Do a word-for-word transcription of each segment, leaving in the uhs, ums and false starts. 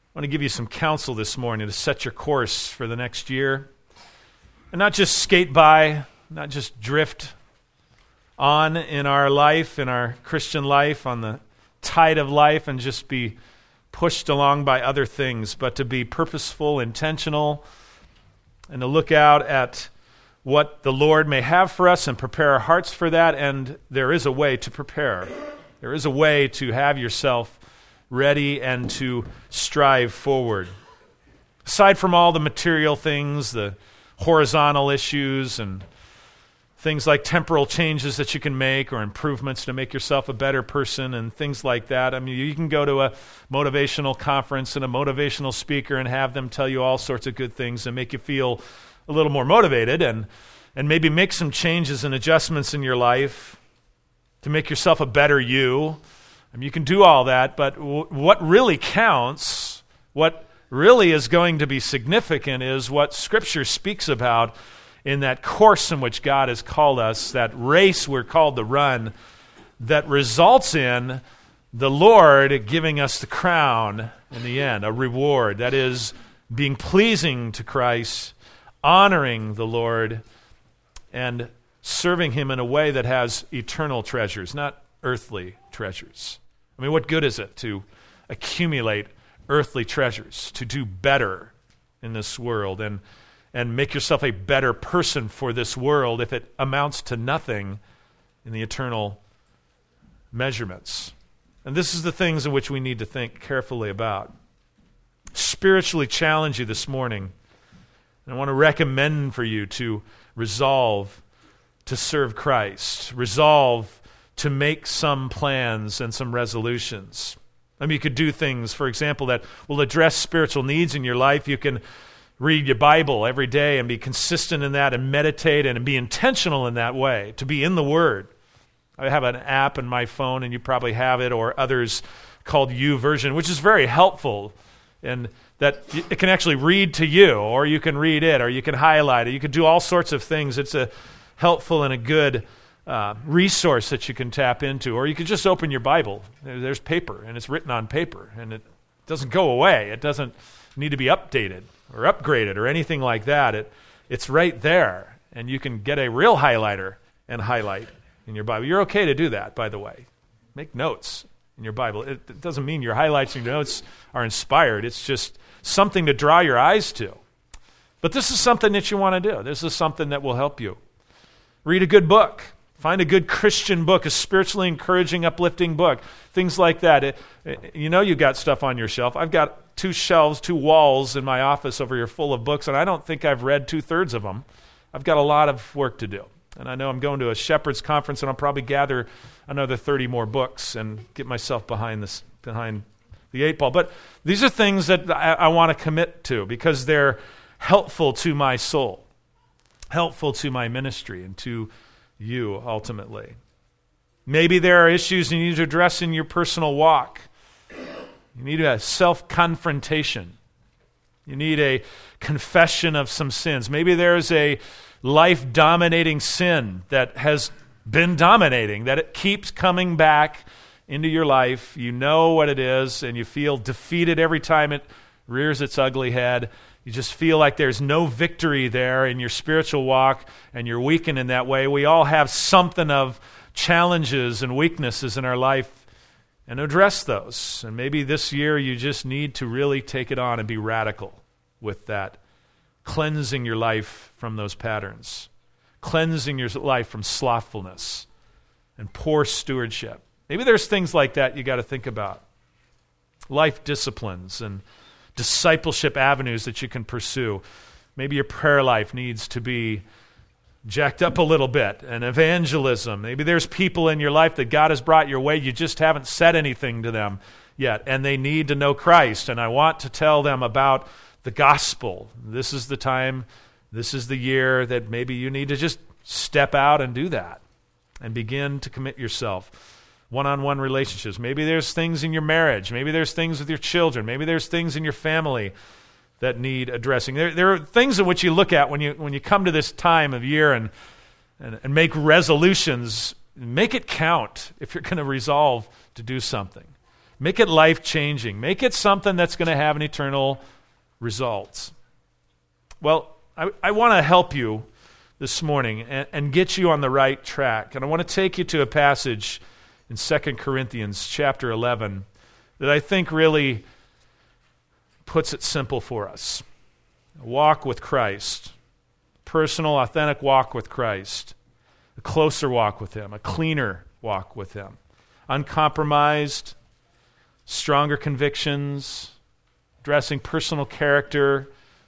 want to give you some counsel this morning to set your course for the next year. And not just skate by, not just drift on in our life, in our Christian life, on the tide of life, and just be pushed along by other things, but to be purposeful, intentional, and to look out at what the Lord may have for us and prepare our hearts for that. And there is a way to prepare. There is a way to have yourself ready and to strive forward. Aside from all the material things, the horizontal issues and things like temporal changes that you can make or improvements to make yourself a better person and things like that. I mean, you can go to a motivational conference and a motivational speaker and have them tell you all sorts of good things and make you feel a little more motivated and, and maybe make some changes and adjustments in your life to make yourself a better you. I mean, you can do all that, but w- what really counts, what really is going to be significant is what Scripture speaks about in that course in which God has called us, that race we're called to run, that results in the Lord giving us the crown in the end, a reward. That is, being pleasing to Christ, honoring the Lord, and serving Him in a way that has eternal treasures, not earthly treasures. I mean, what good is it to accumulate earthly treasures, to do better in this world and and make yourself a better person for this world if it amounts to nothing in the eternal measurements? And this is the things in which we need to think carefully about. Spiritually challenge you this morning. And I want to recommend for you to resolve to serve Christ, resolve to make some plans and some resolutions. I mean, you could do things, for example, that will address spiritual needs in your life. You can read your Bible every day and be consistent in that and meditate and be intentional in that way, to be in the Word. I have an app in my phone, and you probably have it, or others, called YouVersion, which is very helpful, and that it can actually read to you, or you can read it, or you can highlight it. You can do all sorts of things. It's a helpful and a good uh, resource that you can tap into. Or you can just open your Bible. There's paper, and it's written on paper, and it doesn't go away. It doesn't need to be updated or upgraded or anything like that. It it's right there, and you can get a real highlighter and highlight in your Bible. You're okay to do that, by the way. Make notes in your Bible. It, it doesn't mean your highlights and your notes are inspired. It's just something to draw your eyes to. But this is something that you want to do. This is something that will help you. Read a good book. Find a good Christian book, a spiritually encouraging, uplifting book. Things like that. It, it, you know you've got stuff on your shelf. I've got two shelves, two walls in my office over here full of books, and I don't think I've read two-thirds of them. I've got a lot of work to do. And I know I'm going to a shepherd's conference, and I'll probably gather another thirty more books and get myself behind this, behind the eight ball. But these are things that I, I want to commit to because they're helpful to my soul, helpful to my ministry, and to you ultimately. Maybe there are issues you need to address in your personal walk. You need a self-confrontation. You need a confession of some sins. Maybe there's a life-dominating sin that has been dominating, that it keeps coming back into your life. You know what it is, and you feel defeated every time it rears its ugly head. You just feel like there's no victory there in your spiritual walk, and you're weakened in that way. We all have something of challenges and weaknesses in our life, and address those. And maybe this year you just need to really take it on and be radical with that, cleansing your life from those patterns, cleansing your life from slothfulness and poor stewardship. Maybe there's things like that you got to think about. Life disciplines and discipleship avenues that you can pursue. Maybe your prayer life needs to be jacked up a little bit, and evangelism. Maybe there's people in your life that God has brought your way. You just haven't said anything to them yet, and they need to know Christ, and I want to tell them about the gospel. This is the time, this is the year that maybe you need to just step out and do that and begin to commit yourself. One-on-one relationships. Maybe there's things in your marriage. Maybe there's things with your children. Maybe there's things in your family that need addressing. There, there are things in which you look at when you when you come to this time of year and and, and make resolutions. Make it count if you're going to resolve to do something. Make it life-changing. Make it something that's going to have an eternal result. Well, I, I want to help you this morning and, and get you on the right track. And I want to take you to a passage in Second Corinthians chapter eleven that I think really puts it simple for us. A walk with Christ. Personal, authentic walk with Christ. A closer walk with Him. A cleaner walk with Him. Uncompromised, stronger convictions, addressing personal character.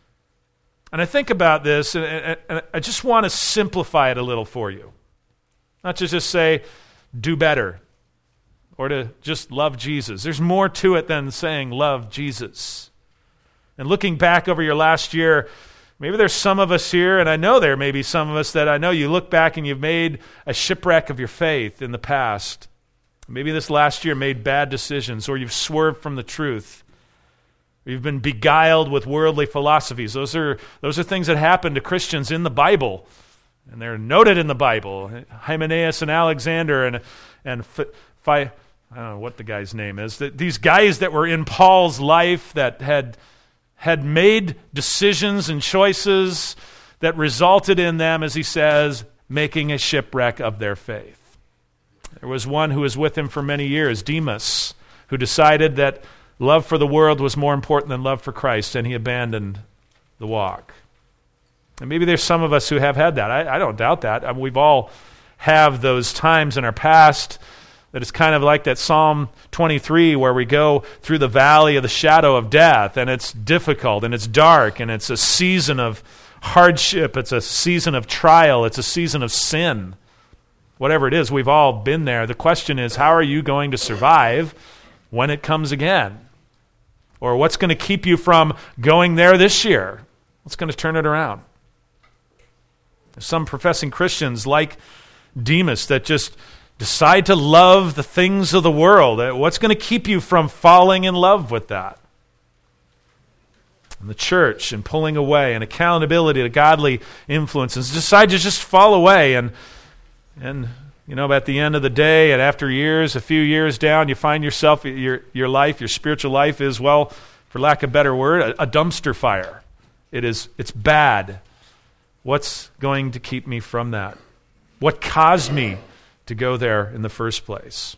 And I think about this, and, and, and I just want to simplify it a little for you. Not to just say, do better, or to just love Jesus. There's more to it than saying love Jesus. And looking back over your last year, maybe there's some of us here, and I know there may be some of us that I know you look back and you've made a shipwreck of your faith in the past. Maybe this last year made bad decisions, or you've swerved from the truth. You've been beguiled with worldly philosophies. Those are those are things that happen to Christians in the Bible, and they're noted in the Bible. Hymenaeus and Alexander and and Phi, I don't know what the guy's name is. These guys that were in Paul's life that had had made decisions and choices that resulted in them, as he says, making a shipwreck of their faith. There was one who was with him for many years, Demas, who decided that love for the world was more important than love for Christ, and he abandoned the walk. And maybe there's some of us who have had that. I, I don't doubt that. I mean, we've all have those times in our past that it's kind of like that Psalm twenty-three where we go through the valley of the shadow of death, and it's difficult, and it's dark, and it's a season of hardship, it's a season of trial, it's a season of sin. Whatever it is, we've all been there. The question is, how are you going to survive when it comes again? Or what's going to keep you from going there this year? What's going to turn it around? There's some professing Christians like Demas that just decide to love the things of the world. What's going to keep you from falling in love with that? And the church and pulling away and accountability to godly influences. Decide to just fall away and and you know, at the end of the day and after years, a few years down, you find yourself, your your life, your spiritual life is, well, for lack of a better word, a, a dumpster fire. It is, it's bad. What's going to keep me from that? What caused me to go there in the first place?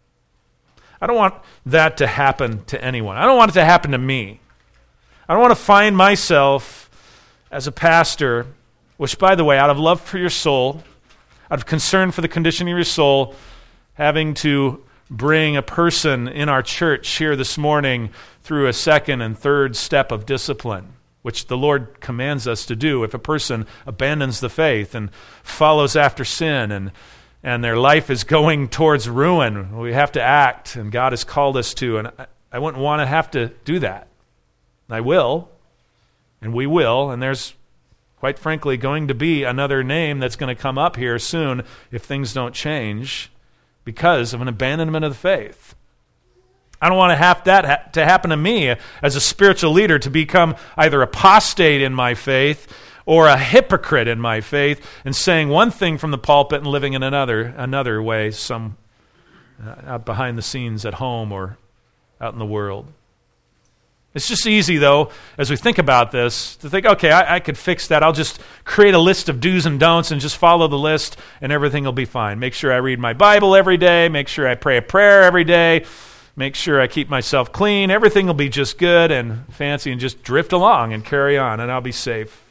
I don't want that to happen to anyone. I don't want it to happen to me. I don't want to find myself as a pastor, which, by the way, out of love for your soul, out of concern for the condition of your soul, having to bring a person in our church here this morning through a second and third step of discipline, which the Lord commands us to do if a person abandons the faith and follows after sin and, and their life is going towards ruin. We have to act, and God has called us to, and I, I wouldn't want to have to do that. I will, and we will, and there's quite frankly, going to be another name that's going to come up here soon if things don't change because of an abandonment of the faith. I don't want to have that ha- to happen to me as a spiritual leader, to become either apostate in my faith or a hypocrite in my faith and saying one thing from the pulpit and living in another another way, some uh, out behind the scenes at home or out in the world. It's just easy, though, as we think about this, to think, okay, I, I could fix that. I'll just create a list of do's and don'ts and just follow the list, and everything will be fine. Make sure I read my Bible every day. Make sure I pray a prayer every day. Make sure I keep myself clean. Everything will be just good and fancy, and just drift along and carry on, and I'll be safe.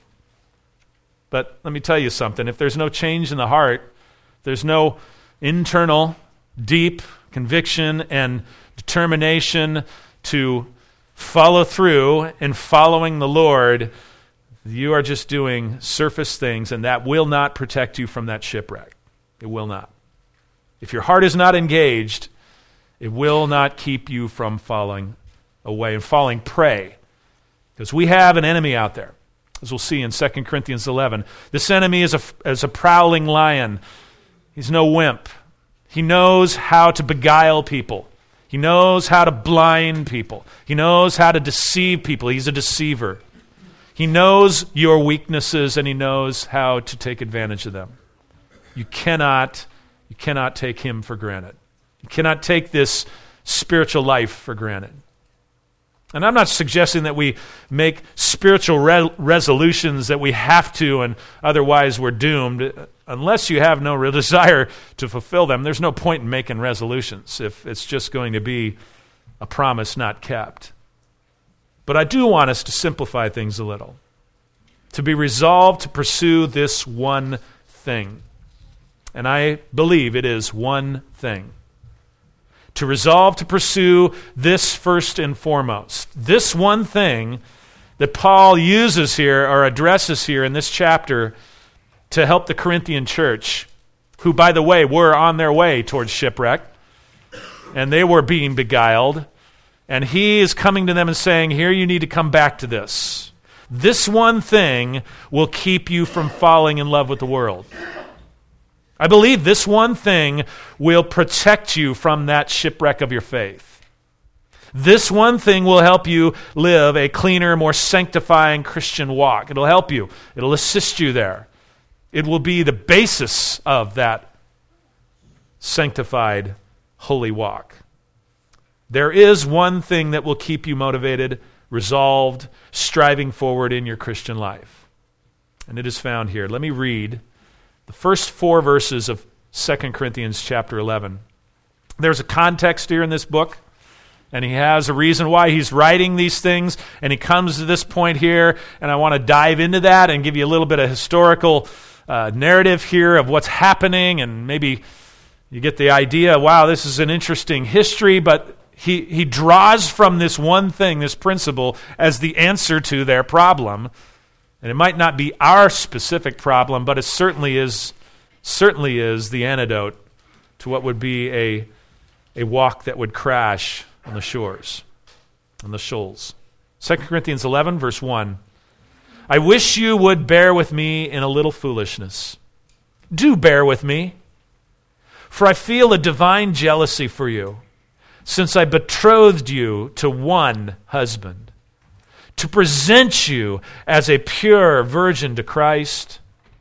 But let me tell you something. If there's no change in the heart, there's no internal, deep conviction and determination to follow through in following the Lord, you are just doing surface things, and that will not protect you from that shipwreck. It will not. If your heart is not engaged, it will not keep you from falling away and falling prey. Because we have an enemy out there, as we'll see in Second Corinthians eleven. This enemy is a, is a prowling lion. He's no wimp. He knows how to beguile people. He knows how to blind people. He knows how to deceive people. He's a deceiver. He knows your weaknesses, and he knows how to take advantage of them. You cannot, you cannot take him for granted. You cannot take this spiritual life for granted. And I'm not suggesting that we make spiritual re- resolutions that we have to and otherwise we're doomed. Unless you have no real desire to fulfill them, there's no point in making resolutions if it's just going to be a promise not kept. But I do want us to simplify things a little, to be resolved to pursue this one thing. And I believe it is one thing. To resolve to pursue this first and foremost. This one thing that Paul uses here or addresses here in this chapter to help the Corinthian church, who, by the way, were on their way towards shipwreck, and they were being beguiled. And he is coming to them and saying, here, you need to come back to this. This one thing will keep you from falling in love with the world. I believe this one thing will protect you from that shipwreck of your faith. This one thing will help you live a cleaner, more sanctifying Christian walk. It'll help you. It'll assist you there. It will be the basis of that sanctified, holy walk. There is one thing that will keep you motivated, resolved, striving forward in your Christian life. And it is found here. Let me read the first four verses of Second Corinthians chapter eleven. There's a context here in this book, and he has a reason why he's writing these things, and he comes to this point here, and I want to dive into that and give you a little bit of historical uh, narrative here of what's happening, and maybe you get the idea, wow, this is an interesting history, but he, he draws from this one thing, this principle, as the answer to their problem. And it might not be our specific problem, but it certainly is certainly is the antidote to what would be a, a walk that would crash on the shores, on the shoals. Second Corinthians eleven, verse one. I wish you would bear with me in a little foolishness. Do bear with me, for I feel a divine jealousy for you, since I betrothed you to one husband, to present you as a pure virgin to Christ.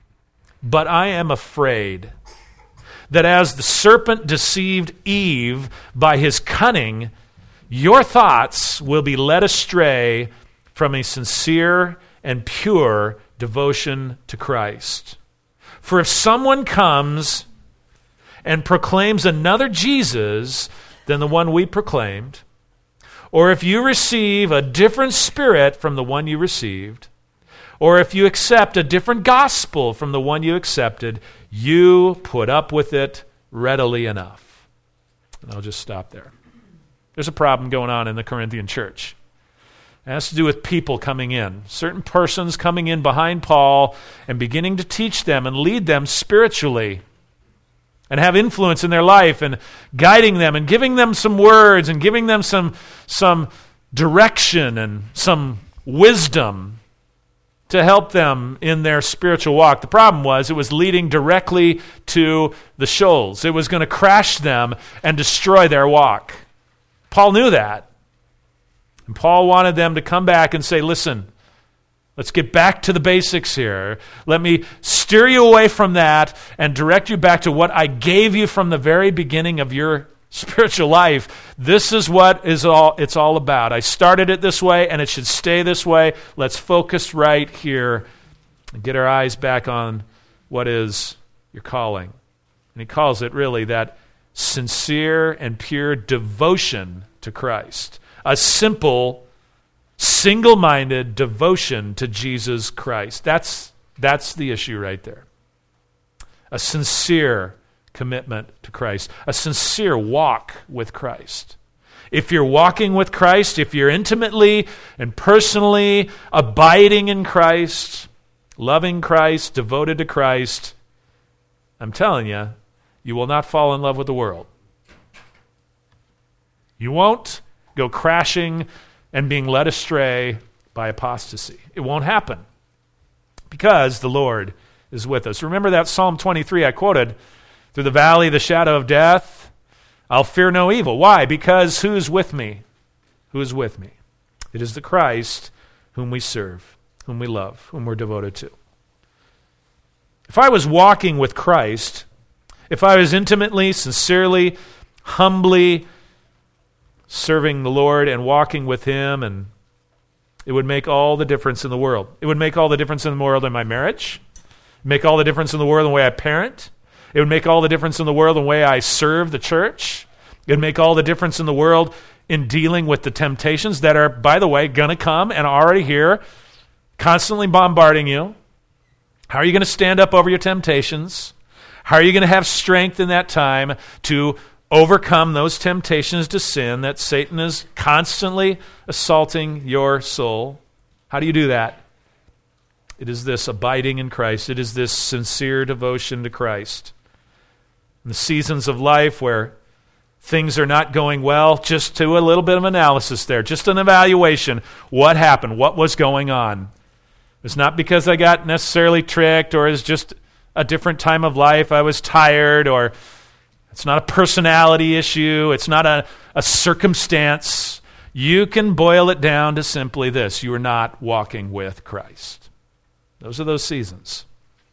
But I am afraid that as the serpent deceived Eve by his cunning, your thoughts will be led astray from a sincere and pure devotion to Christ. For if someone comes and proclaims another Jesus than the one we proclaimed, or if you receive a different spirit from the one you received, or if you accept a different gospel from the one you accepted, you put up with it readily enough. And I'll just stop there. There's a problem going on in the Corinthian church. It has to do with people coming in, certain persons coming in behind Paul and beginning to teach them and lead them spiritually, and have influence in their life and guiding them and giving them some words and giving them some, some direction and some wisdom to help them in their spiritual walk. The problem was it was leading directly to the shoals. It was going to crash them and destroy their walk. Paul knew that. And Paul wanted them to come back and say, listen, let's get back to the basics here. Let me steer you away from that and direct you back to what I gave you from the very beginning of your spiritual life. This is what is all it's all about. I started it this way, and it should stay this way. Let's focus right here and get our eyes back on what is your calling. And he calls it really that sincere and pure devotion to Christ. A simple, single-minded devotion to Jesus Christ. That's, that's the issue right there. A sincere commitment to Christ. A sincere walk with Christ. If you're walking with Christ, if you're intimately and personally abiding in Christ, loving Christ, devoted to Christ, I'm telling you, you will not fall in love with the world. You won't go crashing and being led astray by apostasy. It won't happen because the Lord is with us. Remember that Psalm twenty-three I quoted, through the valley of the shadow of death, I'll fear no evil. Why? Because who's with me? Who is with me? It is the Christ whom we serve, whom we love, whom we're devoted to. If I was walking with Christ, if I was intimately, sincerely, humbly serving the Lord and walking with Him, and it would make all the difference in the world. It would make all the difference in the world in my marriage, make all the difference in the world in the way I parent. It would make all the difference in the world in the way I serve the church. It would make all the difference in the world in dealing with the temptations that are, by the way, going to come and are already here, constantly bombarding you. How are you going to stand up over your temptations? How are you going to have strength in that time to overcome those temptations to sin that Satan is constantly assaulting your soul? How do you do that? It is this abiding in Christ. It is this sincere devotion to Christ. In the seasons of life where things are not going well, just do a little bit of analysis there, just an evaluation. What happened? What was going on? It's not because I got necessarily tricked, or it's just a different time of life. I was tired, or it's not a personality issue. It's not a, a circumstance. You can boil it down to simply this: you are not walking with Christ. Those are those seasons.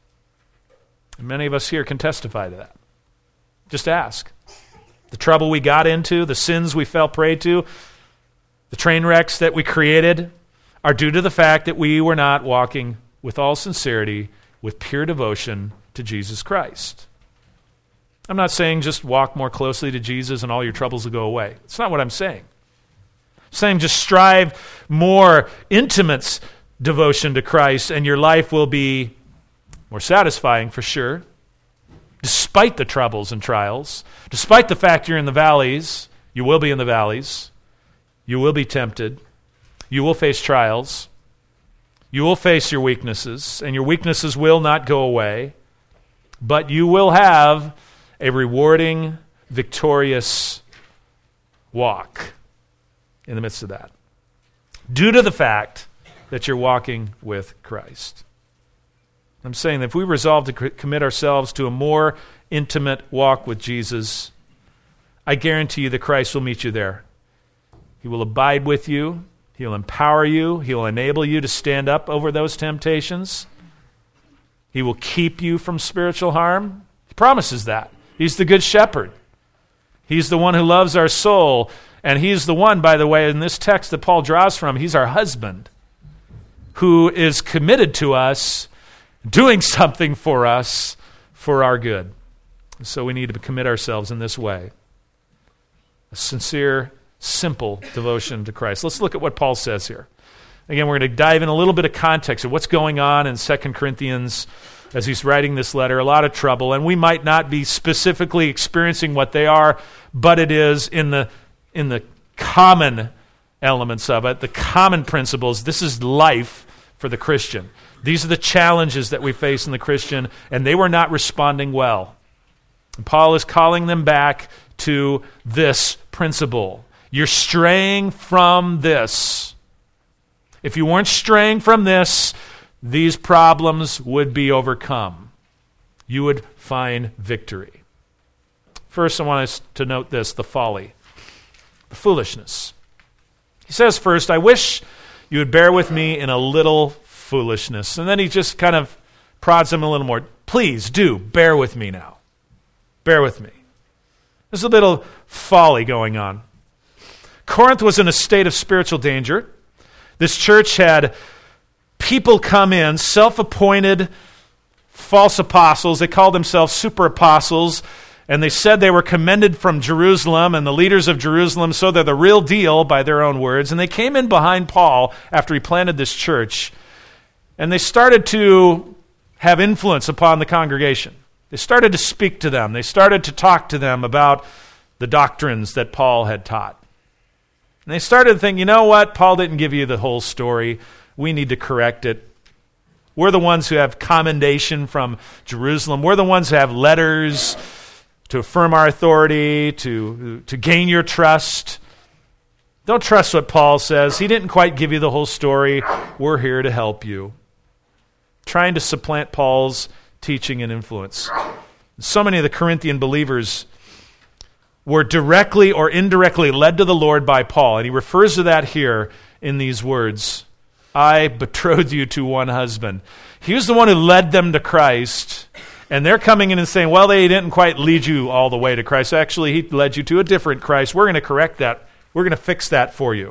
And many of us here can testify to that. Just ask. The trouble we got into, the sins we fell prey to, the train wrecks that we created are due to the fact that we were not walking with all sincerity, with pure devotion to Jesus Christ. I'm not saying just walk more closely to Jesus and all your troubles will go away. It's not what I'm saying. I'm saying just strive more intimate devotion to Christ and your life will be more satisfying for sure. Despite the troubles and trials, despite the fact you're in the valleys, you will be in the valleys, you will be tempted, you will face trials, you will face your weaknesses, and your weaknesses will not go away, but you will have a rewarding, victorious walk in the midst of that, due to the fact that you're walking with Christ. I'm saying that if we resolve to commit ourselves to a more intimate walk with Jesus, I guarantee you that Christ will meet you there. He will abide with you. He'll empower you. He will enable you to stand up over those temptations. He will keep you from spiritual harm. He promises that. He's the good shepherd. He's the one who loves our soul. And he's the one, by the way, in this text that Paul draws from, he's our husband who is committed to us, doing something for us for our good. So we need to commit ourselves in this way. A sincere, simple devotion to Christ. Let's look at what Paul says here. Again, we're going to dive in a little bit of context of what's going on in Second Corinthians as he's writing this letter. A lot of trouble, and we might not be specifically experiencing what they are, but it is in the in the common elements of it, the common principles. This is life for the Christian. These are the challenges that we face in the Christian, and they were not responding well. And Paul is calling them back to this principle. You're straying from this. If you weren't straying from this, these problems would be overcome. You would find victory. First, I want us to note this, the folly, the foolishness. He says first, I wish you would bear with me in a little foolishness. And then he just kind of prods him a little more. Please do, bear with me now. Bear with me. There's a little folly going on. Corinth was in a state of spiritual danger. This church had people come in, self-appointed false apostles. They called themselves super apostles, and they said they were commended from Jerusalem, and the leaders of Jerusalem, so they're the real deal by their own words. And they came in behind Paul after he planted this church, and they started to have influence upon the congregation. They started to speak to them. They started to talk to them about the doctrines that Paul had taught. And they started to think, you know what? Paul didn't give you the whole story. We need to correct it. We're the ones who have commendation from Jerusalem. We're the ones who have letters to affirm our authority, to, to gain your trust. Don't trust what Paul says. He didn't quite give you the whole story. We're here to help you. Trying to supplant Paul's teaching and influence. So many of the Corinthian believers were directly or indirectly led to the Lord by Paul. And he refers to that here in these words. I betrothed you to one husband. He was the one who led them to Christ. And they're coming in and saying, well, they didn't quite lead you all the way to Christ. Actually, he led you to a different Christ. We're going to correct that. We're going to fix that for you.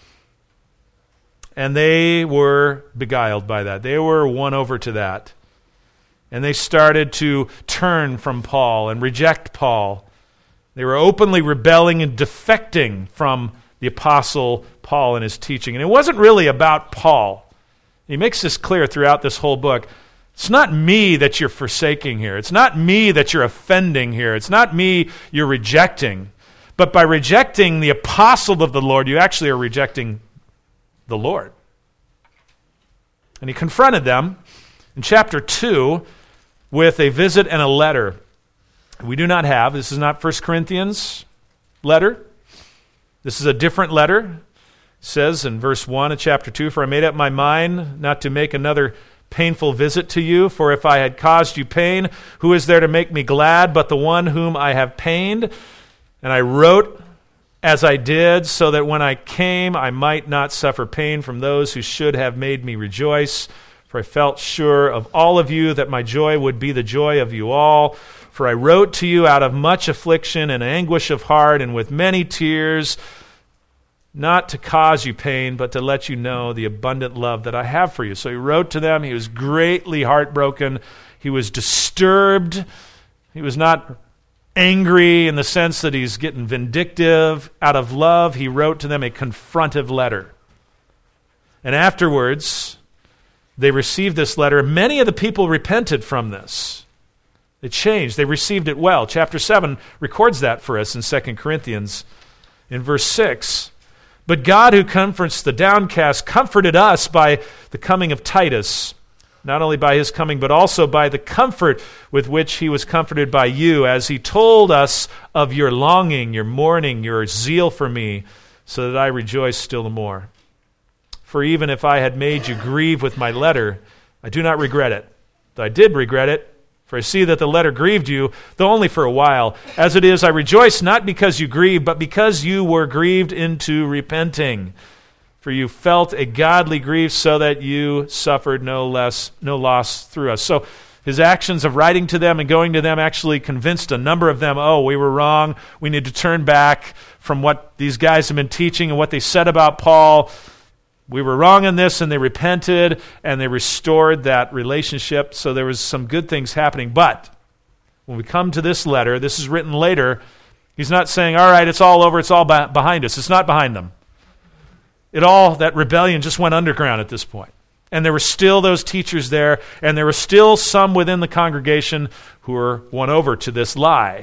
And they were beguiled by that. They were won over to that. And they started to turn from Paul and reject Paul. They were openly rebelling and defecting from the apostle Paul and his teaching. And it wasn't really about Paul. He makes this clear throughout this whole book. It's not me that you're forsaking here. It's not me that you're offending here. It's not me you're rejecting. But by rejecting the apostle of the Lord, you actually are rejecting the Lord. And he confronted them in chapter two with a visit and a letter. We do not have, this is not First Corinthians letter. This is a different letter. It says in verse one of chapter two, "For I made up my mind not to make another painful visit to you, for if I had caused you pain, who is there to make me glad but the one whom I have pained? And I wrote as I did, so that when I came I might not suffer pain from those who should have made me rejoice. For I felt sure of all of you that my joy would be the joy of you all. For I wrote to you out of much affliction and anguish of heart and with many tears, not to cause you pain, but to let you know the abundant love that I have for you." So he wrote to them. He was greatly heartbroken. He was disturbed. He was not angry in the sense that he's getting vindictive. Out of love, he wrote to them a confrontive letter. And afterwards, they received this letter. Many of the people repented from this. They changed. They received it well. Chapter seven records that for us in Second Corinthians in verse six. "But God, who comforts the downcast, comforted us by the coming of Titus, not only by his coming, but also by the comfort with which he was comforted by you, as he told us of your longing, your mourning, your zeal for me, so that I rejoice still the more. For even if I had made you grieve with my letter, I do not regret it. Though I did regret it, for I see that the letter grieved you, though only for a while. As it is, I rejoice not because you grieved, but because you were grieved into repenting. For you felt a godly grief, so that you suffered no less, no loss through us." So his actions of writing to them and going to them actually convinced a number of them, oh, we were wrong. We need to turn back from what these guys have been teaching and what they said about Paul. We were wrong in this, and they repented, and they restored that relationship. So there was some good things happening. But when we come to this letter, this is written later, he's not saying, all right, it's all over, it's all behind us. It's not behind them. It all, that rebellion just went underground at this point. And there were still those teachers there, and there were still some within the congregation who were won over to this lie.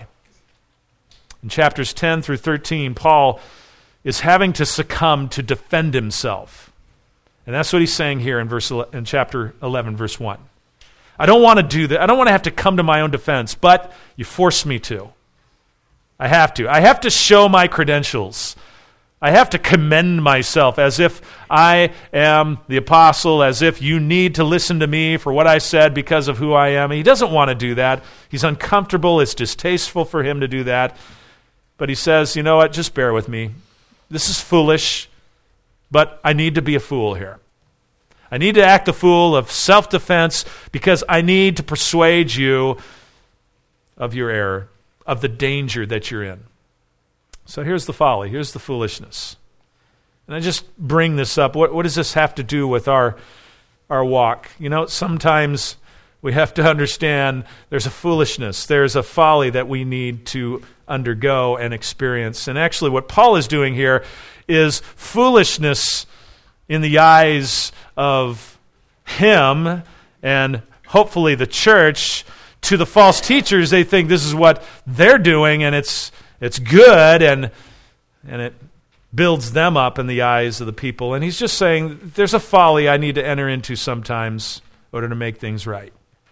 In chapters ten through thirteen, Paul is having to succumb to defend himself. And that's what he's saying here in verse in chapter eleven, verse one. I don't want to do that. I don't want to have to come to my own defense, but you force me to. I have to. I have to show my credentials. I have to commend myself as if I am the apostle, as if you need to listen to me for what I said because of who I am. He doesn't want to do that. He's uncomfortable. It's distasteful for him to do that. But he says, you know what, just bear with me. This is foolish, but I need to be a fool here. I need to act the fool of self-defense because I need to persuade you of your error, of the danger that you're in. So here's the folly, here's the foolishness. And I just bring this up. What, what does this have to do with our, our walk? You know, sometimes we have to understand there's a foolishness, there's a folly that we need to undergo and experience. And actually what Paul is doing here is foolishness in the eyes of him and hopefully the church. To the false teachers, they think this is what they're doing and it's it's good and and it builds them up in the eyes of the people. And he's just saying there's a folly I need to enter into sometimes in order to make things right.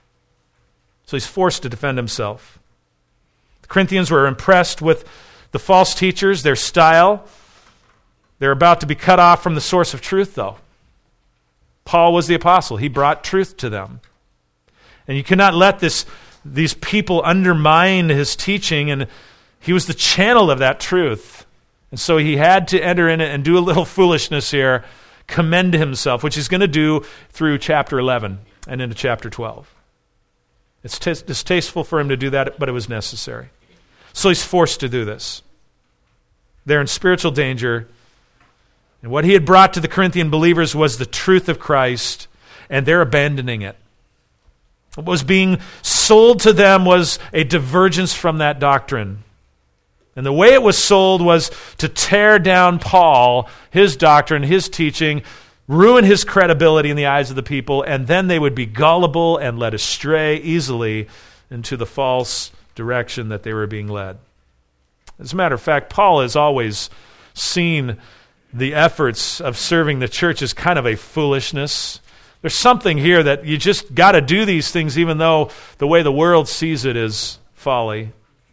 So he's forced to defend himself. The Corinthians were impressed with the false teachers, their style. They're about to be cut off from the source of truth, though. Paul was the apostle. He brought truth to them. And you cannot let this these people undermine his teaching, and he was the channel of that truth. And so he had to enter in it and do a little foolishness here, commend himself, which he's going to do through chapter eleven and into chapter twelve. It's t- distasteful for him to do that, but it was necessary. So he's forced to do this. They're in spiritual danger. And what he had brought to the Corinthian believers was the truth of Christ, and they're abandoning it. What was being sold to them was a divergence from that doctrine. And the way it was sold was to tear down Paul, his doctrine, his teaching, ruin his credibility in the eyes of the people, and then they would be gullible and led astray easily into the false direction that they were being led. As a matter of fact, Paul has always seen the efforts of serving the church as kind of a foolishness. There's something here that you just got to do these things even though the way the world sees it is folly.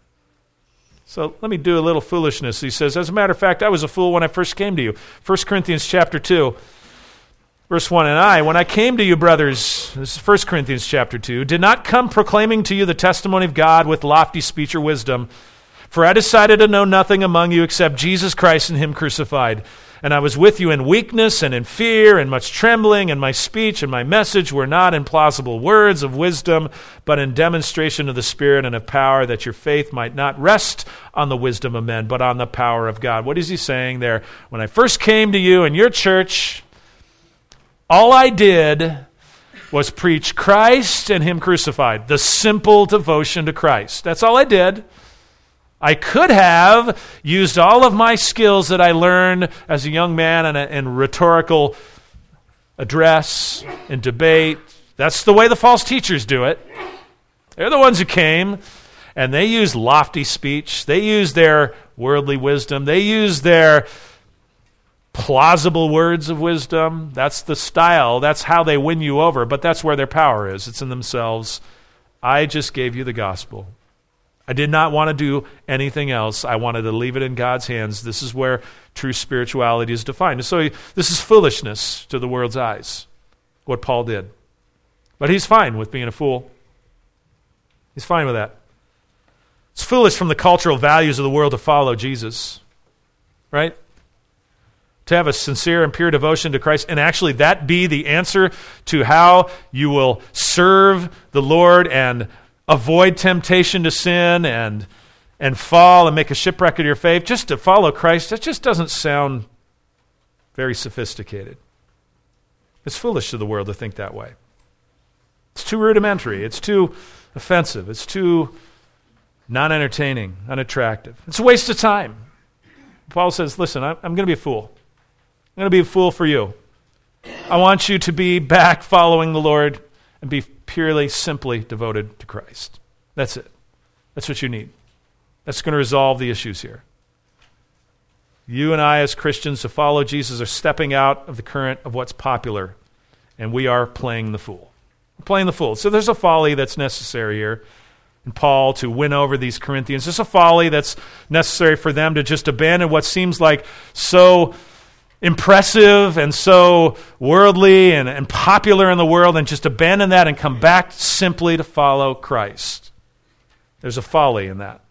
So let me do a little foolishness. He says, as a matter of fact, I was a fool when I first came to you. First Corinthians chapter two, verse one, and I, when I came to you, brothers, this is First Corinthians chapter two, did not come proclaiming to you the testimony of God with lofty speech or wisdom, for I decided to know nothing among you except Jesus Christ and him crucified. And I was with you in weakness and in fear and much trembling, and my speech and my message were not in plausible words of wisdom, but in demonstration of the Spirit and of power, that your faith might not rest on the wisdom of men, but on the power of God. What is he saying there? When I first came to you in your church, all I did was preach Christ and him crucified, the simple devotion to Christ. That's all I did. I could have used all of my skills that I learned as a young man in, a, in rhetorical address, in debate. That's the way the false teachers do it. They're the ones who came, and they use lofty speech. They use their worldly wisdom. They use their plausible words of wisdom. That's the style. That's how they win you over, but that's where their power is. It's in themselves. I just gave you the gospel. I did not want to do anything else. I wanted to leave it in God's hands. This is where true spirituality is defined. So this is foolishness to the world's eyes, what Paul did. But he's fine with being a fool. He's fine with that. It's foolish from the cultural values of the world to follow Jesus, right? To have a sincere and pure devotion to Christ, and actually that be the answer to how you will serve the Lord and avoid temptation to sin and and fall and make a shipwreck of your faith, just to follow Christ, that just doesn't sound very sophisticated. It's foolish to the world to think that way. It's too rudimentary. It's too offensive. It's too non-entertaining, unattractive. It's a waste of time. Paul says, listen, I'm, I'm going to be a fool. I'm going to be a fool for you. I want you to be back following the Lord and be purely, simply devoted to Christ. That's it. That's what you need. That's going to resolve the issues here. You and I as Christians who follow Jesus are stepping out of the current of what's popular, and we are playing the fool. We're playing the fool. So there's a folly that's necessary here in Paul to win over these Corinthians. There's a folly that's necessary for them to just abandon what seems like so impressive and so worldly and, and popular in the world, and just abandon that and come back simply to follow Christ. There's a folly in that.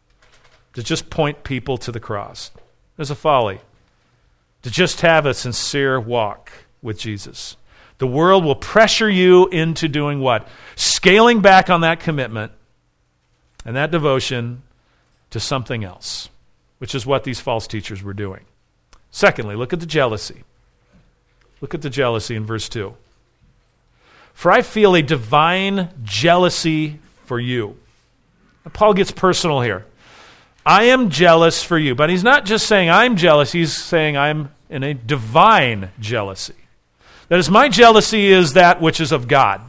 To just point people to the cross. There's a folly. To just have a sincere walk with Jesus. The world will pressure you into doing what? Scaling back on that commitment and that devotion to something else, which is what these false teachers were doing. Secondly, look at the jealousy. Look at the jealousy in verse two. For I feel a divine jealousy for you. Now, Paul gets personal here. I am jealous for you. But he's not just saying I'm jealous. He's saying I'm in a divine jealousy. That is, my jealousy is that which is of God.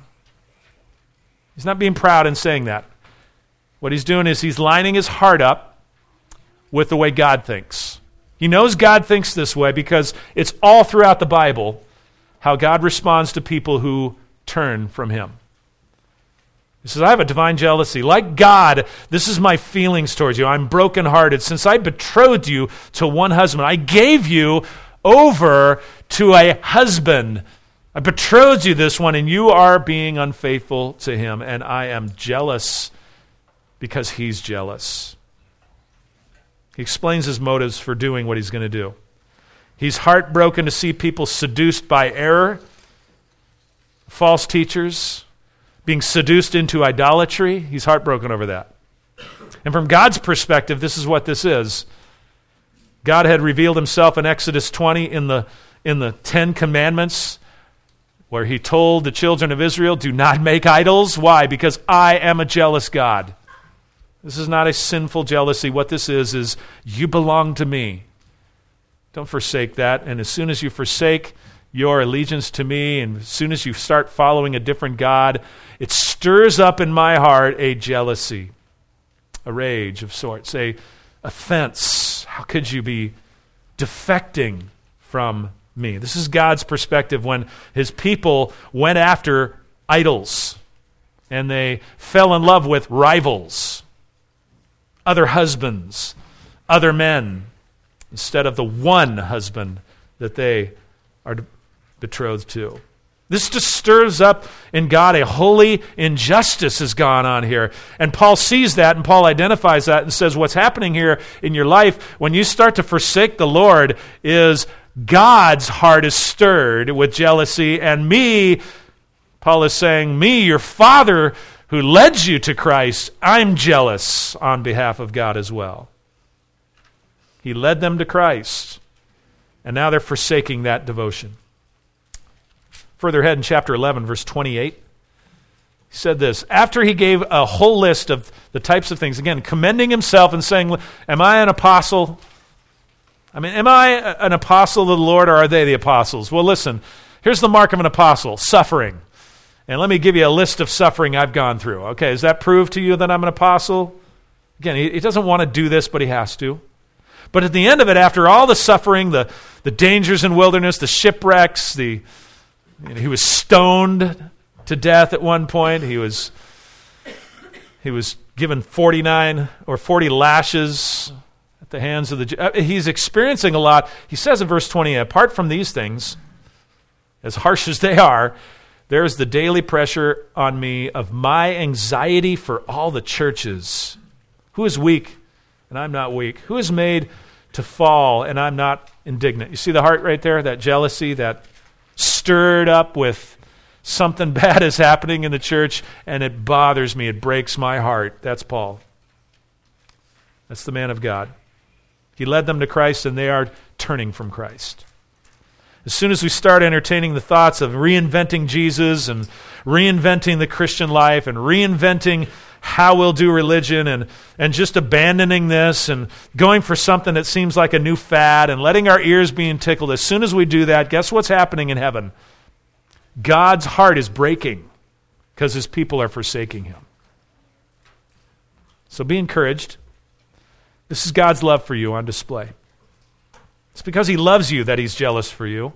He's not being proud in saying that. What he's doing is he's lining his heart up with the way God thinks. He knows God thinks this way because it's all throughout the Bible how God responds to people who turn from him. He says, I have a divine jealousy. Like God, this is my feelings towards you. I'm brokenhearted. Since I betrothed you to one husband, I gave you over to a husband. I betrothed you this one, and you are being unfaithful to him, and I am jealous because he's jealous. He explains his motives for doing what he's going to do. He's heartbroken to see people seduced by error, false teachers, being seduced into idolatry. He's heartbroken over that. And from God's perspective, this is what this is. God had revealed himself in Exodus twenty in the, in the Ten Commandments, where he told the children of Israel, do not make idols. Why? Because I am a jealous God. This is not a sinful jealousy. What this is, is you belong to me. Don't forsake that. And as soon as you forsake your allegiance to me, and as soon as you start following a different God, it stirs up in my heart a jealousy, a rage of sorts, a offense. How could you be defecting from me? This is God's perspective when his people went after idols and they fell in love with rivals, other husbands, other men, instead of the one husband that they are betrothed to. This just stirs up in God a holy injustice has gone on here. And Paul sees that, and Paul identifies that and says what's happening here in your life when you start to forsake the Lord is God's heart is stirred with jealousy, and me, Paul is saying, me, your father who led you to Christ, I'm jealous on behalf of God as well. He led them to Christ, and now they're forsaking that devotion. Further ahead in chapter eleven, verse twenty-eight, he said this, after he gave a whole list of the types of things, again, commending himself and saying, am I an apostle? I mean, am I an apostle of the Lord, or are they the apostles? Well, listen, here's the mark of an apostle, suffering. And let me give you a list of suffering I've gone through. Okay, does that prove to you that I'm an apostle? Again, he, he doesn't want to do this, but he has to. But at the end of it, after all the suffering, the, the dangers in wilderness, the shipwrecks, the you know, he was stoned to death at one point. He was he was given forty-nine or forty lashes at the hands of the... Uh, he's experiencing a lot. He says in verse twenty, apart from these things, as harsh as they are, there's the daily pressure on me of my anxiety for all the churches. Who is weak and I'm not weak? Who is made to fall and I'm not indignant? You see the heart right there, that jealousy, that stirred up with something bad is happening in the church, and it bothers me. It breaks my heart. That's Paul. That's the man of God. He led them to Christ, and they are turning from Christ. As soon as we start entertaining the thoughts of reinventing Jesus and reinventing the Christian life and reinventing how we'll do religion and, and just abandoning this and going for something that seems like a new fad and letting our ears being tickled, as soon as we do that, guess what's happening in heaven? God's heart is breaking because his people are forsaking him. So be encouraged. This is God's love for you on display. It's because he loves you that he's jealous for you.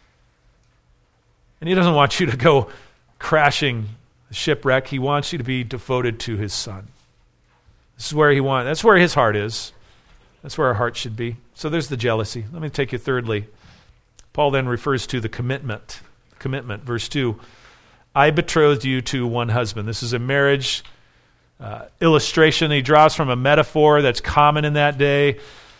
And he doesn't want you to go crashing the shipwreck. He wants you to be devoted to his son. This is where he wants, that's where his heart is. That's where our heart should be. So there's the jealousy. Let me take you thirdly. Paul then refers to the commitment. Commitment, verse two. I betrothed you to one husband. This is a marriage uh, illustration. He draws from a metaphor that's common in that day.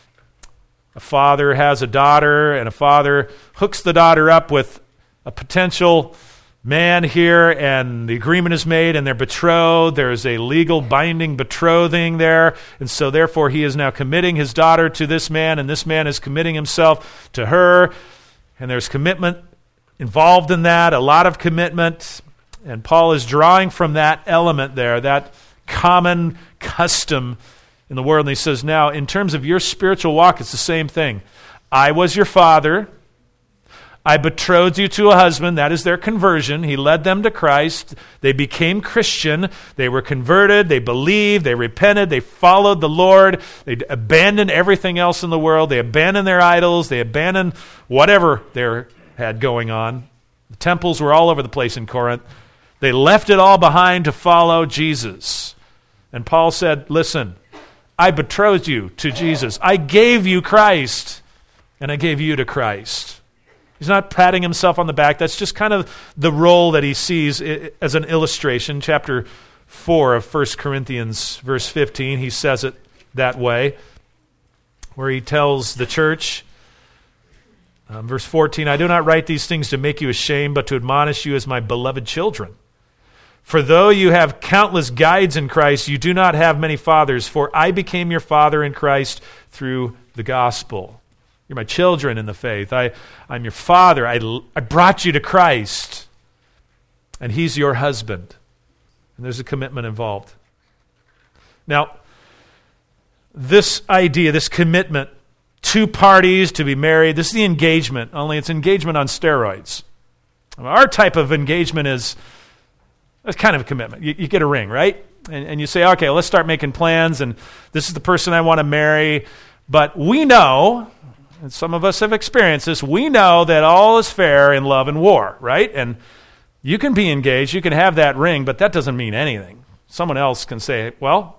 A father has a daughter, and a father hooks the daughter up with a potential man here, and the agreement is made, and they're betrothed. There's a legal binding betrothing there, and so therefore he is now committing his daughter to this man, and this man is committing himself to her, and there's commitment involved in that, a lot of commitment, and Paul is drawing from that element there, that common custom in the world, and he says, now, in terms of your spiritual walk, it's the same thing. I was your father. I betrothed you to a husband. That is their conversion. He led them to Christ. They became Christian. They were converted. They believed. They repented. They followed the Lord. They abandoned everything else in the world. They abandoned their idols. They abandoned whatever they had going on. The temples were all over the place in Corinth. They left it all behind to follow Jesus. And Paul said, listen, I betrothed you to Jesus. I gave you Christ, and I gave you to Christ. He's not patting himself on the back. That's just kind of the role that he sees as an illustration. Chapter four of First Corinthians, verse fifteen, he says it that way, where he tells the church, um, verse fourteen, I do not write these things to make you ashamed, but to admonish you as my beloved children. For though you have countless guides in Christ, you do not have many fathers, for I became your father in Christ through the gospel. You're my children in the faith. I, I'm your father. I, I brought you to Christ. And he's your husband. And there's a commitment involved. Now, this idea, this commitment, two parties to be married, this is the engagement, only it's engagement on steroids. Our type of engagement is that's kind of a commitment. You, you get a ring, right? And, and you say, okay, well, let's start making plans, and this is the person I want to marry. But we know, and some of us have experienced this, we know that all is fair in love and war, right? And you can be engaged, you can have that ring, but that doesn't mean anything. Someone else can say, well,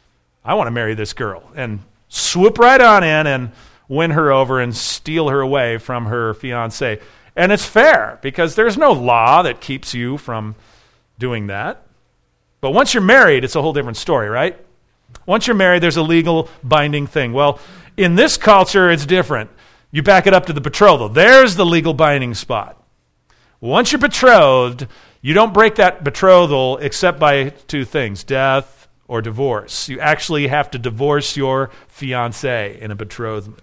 I want to marry this girl, and swoop right on in and win her over and steal her away from her fiancé. And it's fair, because there's no law that keeps you from doing that. But once you're married, it's a whole different story, right? Once you're married, there's a legal binding thing. Well, in this culture, it's different. You back it up to the betrothal. There's the legal binding spot. Once you're betrothed, you don't break that betrothal except by two things, death or divorce. You actually have to divorce your fiancé in a betrothment.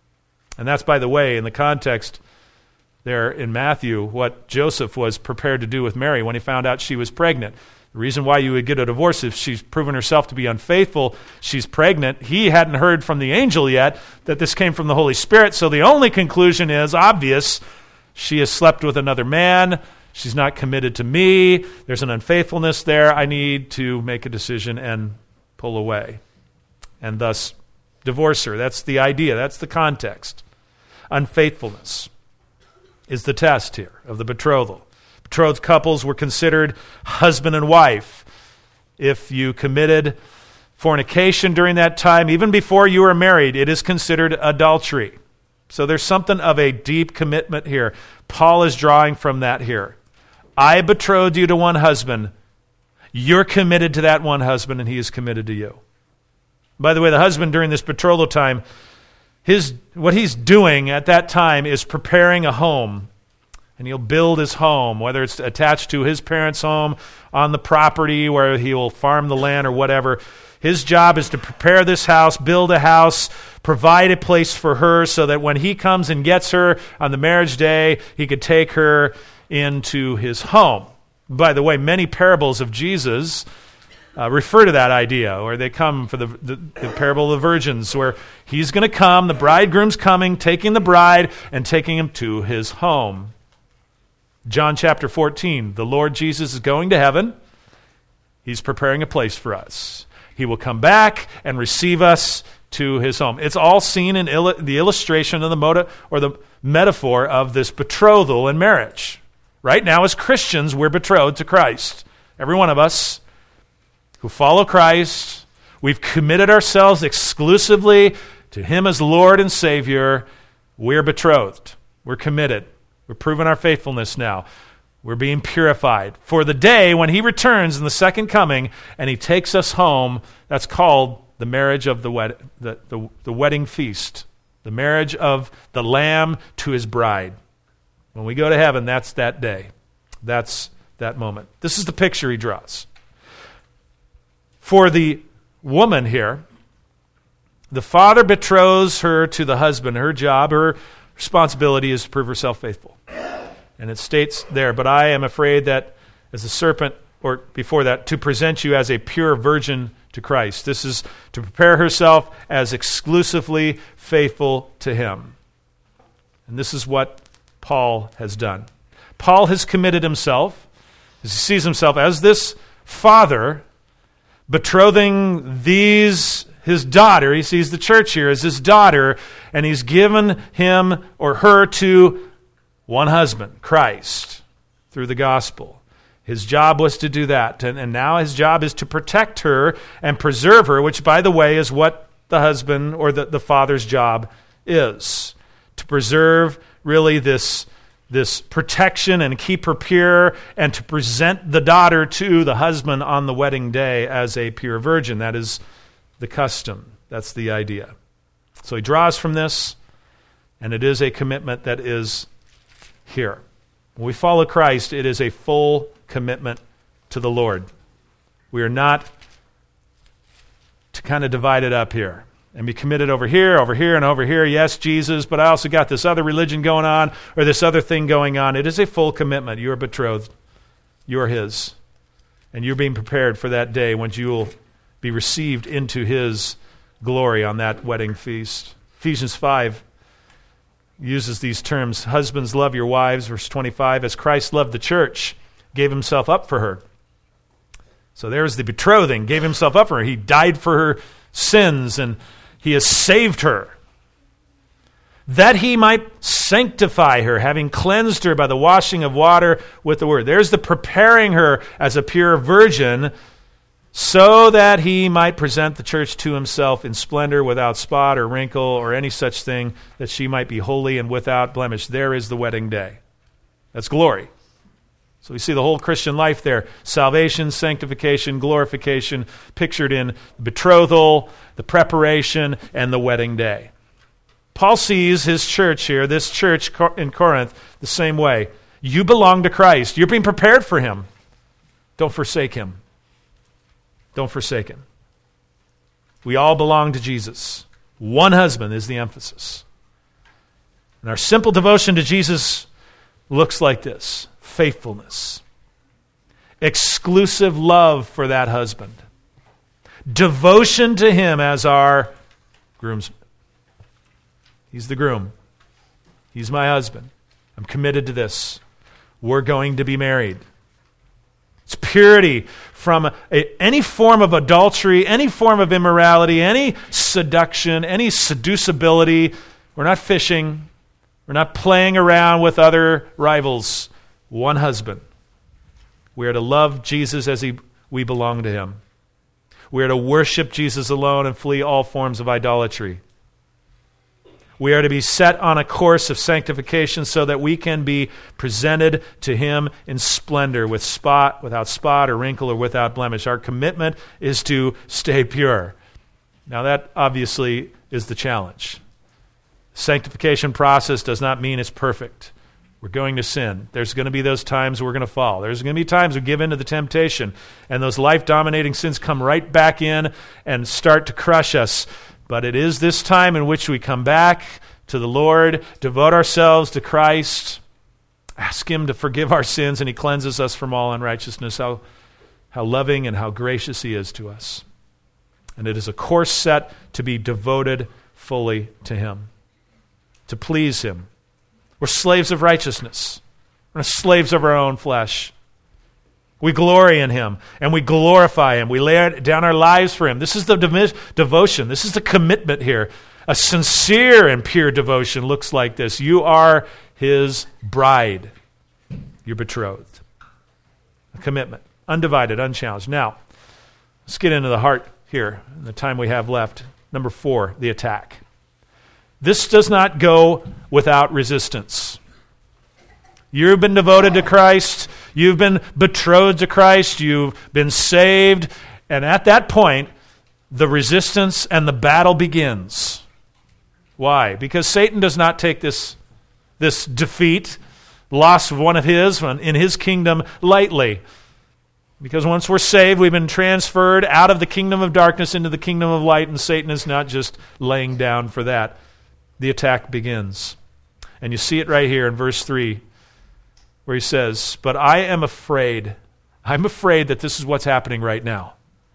And that's, by the way, in the context there in Matthew, what Joseph was prepared to do with Mary when he found out she was pregnant. The reason why you would get a divorce if she's proven herself to be unfaithful, she's pregnant. He hadn't heard from the angel yet that this came from the Holy Spirit, so the only conclusion is obvious. She has slept with another man. She's not committed to me. There's an unfaithfulness there. I need to make a decision and pull away, and thus divorce her. That's the idea. That's the context. Unfaithfulness is the test here of the betrothal. Betrothed couples were considered husband and wife. If you committed fornication during that time, even before you were married, it is considered adultery. So there's something of a deep commitment here. Paul is drawing from that here. I betrothed you to one husband. You're committed to that one husband, and he is committed to you. By the way, the husband during this betrothal time, his what he's doing at that time is preparing a home. And he'll build his home, whether it's attached to his parents' home on the property where he'll farm the land or whatever. His job is to prepare this house, build a house, provide a place for her so that when he comes and gets her on the marriage day, he could take her into his home. By the way, many parables of Jesus uh, refer to that idea, or they come for the, the, the parable of the virgins, where he's going to come, the bridegroom's coming, taking the bride and taking him to his home. John chapter fourteen, the Lord Jesus is going to heaven. He's preparing a place for us. He will come back and receive us to his home. It's all seen in il- the illustration of the mota- or the metaphor of this betrothal and marriage. Right now, as Christians, we're betrothed to Christ. Every one of us who follow Christ, we've committed ourselves exclusively to him as Lord and Savior. We're betrothed. We're committed. We're proving our faithfulness now. We're being purified for the day when he returns in the second coming and he takes us home. That's called the marriage of the, wed- the, the, the wedding feast, the marriage of the Lamb to his bride. When we go to heaven, that's that day. That's that moment. This is the picture he draws. For the woman here, the father betroths her to the husband. Her job, her responsibility is to prove herself faithful. And it states there, but I am afraid that as a serpent, or before that, to present you as a pure virgin to Christ. This is to prepare herself as exclusively faithful to him. And this is what Paul has done. Paul has committed himself, as he sees himself as this father, betrothing these his daughter. He sees the church here as his daughter, and he's given him or her to one husband, Christ, through the gospel. His job was to do that, and, and now his job is to protect her and preserve her, which, by the way, is what the husband or the, the father's job is. To preserve, really, this, this protection and keep her pure, and to present the daughter to the husband on the wedding day as a pure virgin. That is the custom. That's the idea. So he draws from this, and it is a commitment that is here. When we follow Christ, it is a full commitment to the Lord. We are not to kind of divide it up here and be committed over here, over here, and over here. Yes, Jesus, but I also got this other religion going on or this other thing going on. It is a full commitment. You are betrothed. You are his. And you're being prepared for that day when you will be received into his glory on that wedding feast. Ephesians five uses these terms. Husbands, love your wives, verse twenty-five, as Christ loved the church, gave himself up for her. So there's the betrothing, gave himself up for her. He died for her sins, and he has saved her, that he might sanctify her, having cleansed her by the washing of water with the word. There's the preparing her as a pure virgin, so that he might present the church to himself in splendor, without spot or wrinkle or any such thing, that she might be holy and without blemish. There is the wedding day. That's glory. So we see the whole Christian life there. Salvation, sanctification, glorification, pictured in betrothal, the preparation, and the wedding day. Paul sees his church here, this church in Corinth, the same way. You belong to Christ. You're being prepared for him. Don't forsake him. Don't forsake him. We all belong to Jesus. One husband is the emphasis. And our simple devotion to Jesus looks like this: faithfulness, exclusive love for that husband, devotion to him as our groomsman. He's the groom. He's my husband. I'm committed to this. We're going to be married. It's purity from a, any form of adultery, any form of immorality, any seduction, any seducibility. We're not fishing. We're not playing around with other rivals. One husband. We are to love Jesus as he, we belong to him. We are to worship Jesus alone and flee all forms of idolatry. We are to be set on a course of sanctification so that we can be presented to him in splendor, with spot, without spot or wrinkle or without blemish. Our commitment is to stay pure. Now that obviously is the challenge. Sanctification process does not mean it's perfect. We're going to sin. There's going to be those times we're going to fall. There's going to be times we give in to the temptation, and those life-dominating sins come right back in and start to crush us. But it is this time in which we come back to the Lord, devote ourselves to Christ, ask him to forgive our sins, and he cleanses us from all unrighteousness. How, how loving and how gracious he is to us. And it is a course set to be devoted fully to him, to please him. We're slaves of righteousness. We're not slaves of our own flesh. We glory in him, and we glorify him. We lay down our lives for him. This is the de- devotion. This is the commitment here. A sincere and pure devotion looks like this. You are his bride. You're betrothed. A commitment. Undivided, unchallenged. Now, let's get into the heart here in the time we have left. Number four, the attack. This does not go without resistance. You've been devoted to Christ. You've been betrothed to Christ. You've been saved. And at that point, the resistance and the battle begins. Why? Because Satan does not take this, this defeat, loss of one of his in his kingdom lightly. Because once we're saved, we've been transferred out of the kingdom of darkness into the kingdom of light, and Satan is not just laying down for that. The attack begins. And you see it right here in verse three, where he says, but I am afraid. I'm afraid that this is what's happening right now.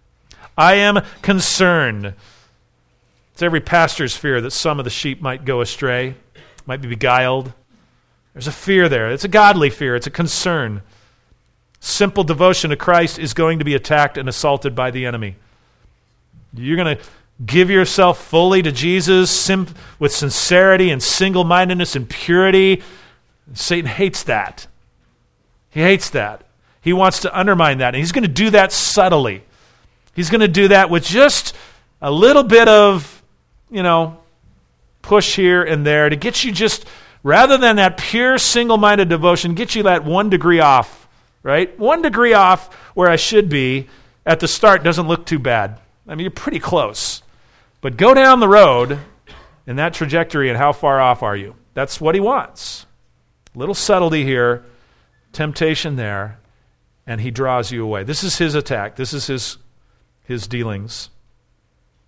I am concerned. It's every pastor's fear that some of the sheep might go astray, might be beguiled. There's a fear there. It's a godly fear. It's a concern. Simple devotion to Christ is going to be attacked and assaulted by the enemy. You're going to give yourself fully to Jesus sim- with sincerity and single-mindedness and purity. Satan hates that. He hates that. He wants to undermine that. And he's going to do that subtly. He's going to do that with just a little bit of, you know, push here and there to get you just, rather than that pure single-minded devotion, get you that one degree off, right? One degree off where I should be at the start doesn't look too bad. I mean, you're pretty close. But go down the road in that trajectory, and how far off are you? That's what he wants. A little subtlety here, temptation there, and he draws you away. This is his attack. This is his, his dealings.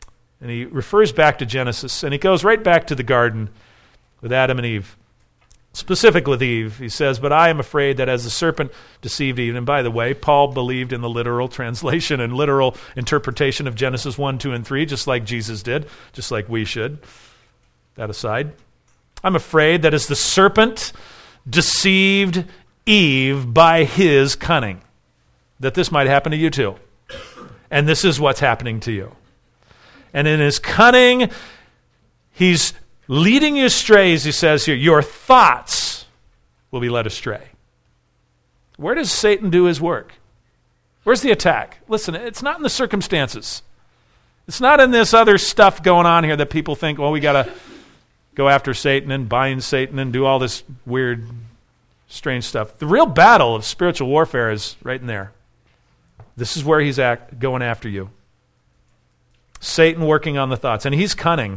And he refers back to Genesis, and he goes right back to the garden with Adam and Eve. Specific with Eve, he says, but I am afraid that as the serpent deceived Eve, and by the way, Paul believed in the literal translation and literal interpretation of Genesis one, two, and three, just like Jesus did, just like we should. That aside, I'm afraid that as the serpent deceived Eve by his cunning, that this might happen to you too. And this is what's happening to you. And in his cunning, he's leading you astray, as he says here. Your thoughts will be led astray. Where does Satan do his work? Where's the attack? Listen, it's not in the circumstances. It's not in this other stuff going on here that people think, well, we got to go after Satan and bind Satan and do all this weird, strange stuff. The real battle of spiritual warfare is right in there. This is where he's act, going after you. Satan working on the thoughts. And he's cunning.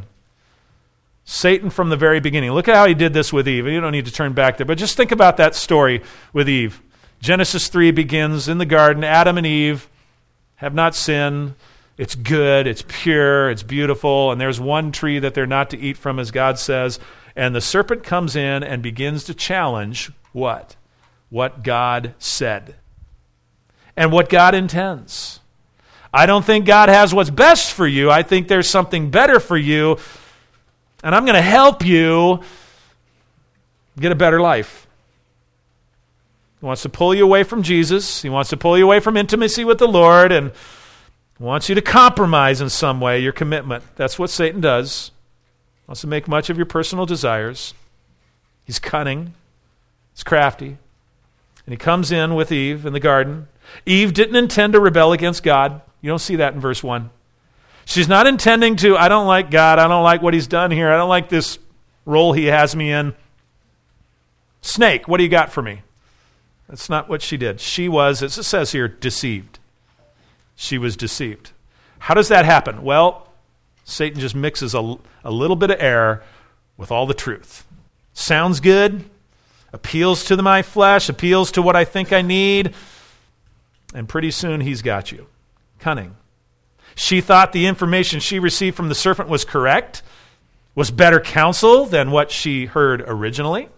Satan from the very beginning. Look at how he did this with Eve. You don't need to turn back there, but just think about that story with Eve. Genesis three begins in the garden. Adam and Eve have not sinned. It's good, it's pure, it's beautiful, and there's one tree that they're not to eat from, as God says. And the serpent comes in and begins to challenge what? What God said. And what God intends. I don't think God has what's best for you. I think there's something better for you. And I'm going to help you get a better life. He wants to pull you away from Jesus. He wants to pull you away from intimacy with the Lord and wants you to compromise in some way your commitment. That's what Satan does. He wants to make much of your personal desires. He's cunning. He's crafty. And he comes in with Eve in the garden. Eve didn't intend to rebel against God. You don't see that in verse one. She's not intending to, I don't like God, I don't like what he's done here, I don't like this role he has me in. Snake, what do you got for me? That's not what she did. She was, as it says here, deceived. She was deceived. How does that happen? Well, Satan just mixes a, a little bit of error with all the truth. Sounds good, appeals to my flesh, appeals to what I think I need, and pretty soon he's got you. Cunning. She thought the information she received from the serpent was correct, was better counsel than what she heard originally.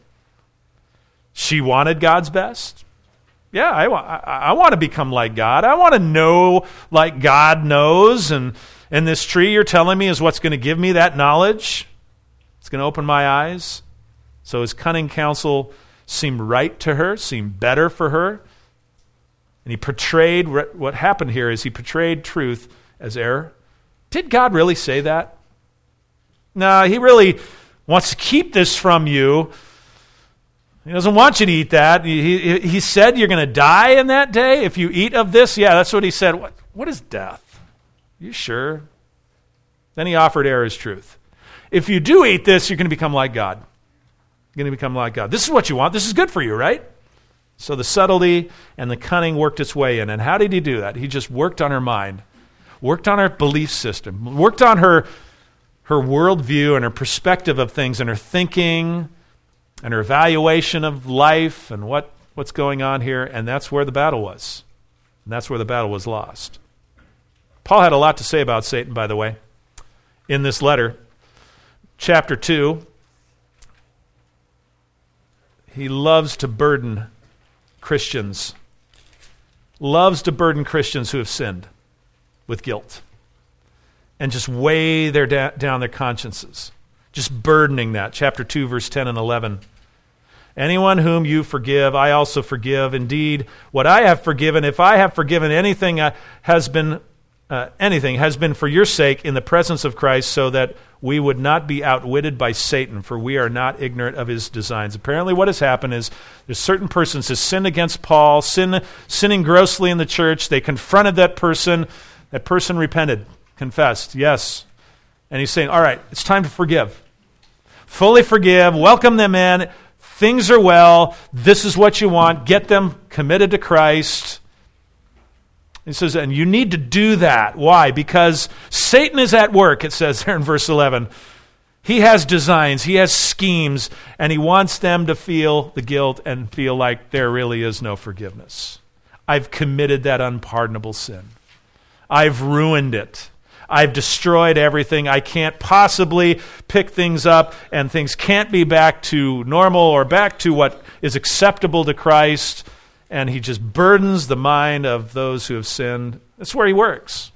She wanted God's best. Yeah, I, I, I want to become like God. I want to know like God knows, and, and this tree you're telling me is what's going to give me that knowledge. It's going to open my eyes. So his cunning counsel seemed right to her, seemed better for her. And he portrayed, what happened here is he portrayed truth as error. Did God really say that? No, he really wants to keep this from you. He doesn't want you to eat that. He, he, he said you're going to die in that day if you eat of this. Yeah, that's what he said. What, what is death? You sure? Then he offered error as truth. If you do eat this, you're going to become like God. You're going to become like God. This is what you want. This is good for you, right? So the subtlety and the cunning worked its way in. And how did he do that? He just worked on her mind. Worked on her belief system, worked on her, her worldview and her perspective of things and her thinking and her evaluation of life and what, what's going on here, and that's where the battle was. And that's where the battle was lost. Paul had a lot to say about Satan, by the way, in this letter. Chapter two, he loves to burden Christians, loves to burden Christians who have sinned with guilt and just weigh their da- down their consciences, just burdening that. Chapter two, verse ten and eleven. Anyone whom you forgive, I also forgive. Indeed, what I have forgiven, if I have forgiven anything, uh, has been uh, anything has been for your sake in the presence of Christ, so that we would not be outwitted by Satan, for we are not ignorant of his designs. Apparently what has happened is there's certain persons who sinned against Paul, sin, sinning grossly in the church. They confronted that person. That person repented, confessed, yes. And he's saying, all right, it's time to forgive. Fully forgive, welcome them in. Things are well. This is what you want. Get them committed to Christ. He says, and you need to do that. Why? Because Satan is at work, it says there in verse eleven. He has designs, he has schemes, and he wants them to feel the guilt and feel like there really is no forgiveness. I've committed that unpardonable sin. I've ruined it. I've destroyed everything. I can't possibly pick things up, and things can't be back to normal or back to what is acceptable to Christ. And he just burdens the mind of those who have sinned. That's where he works.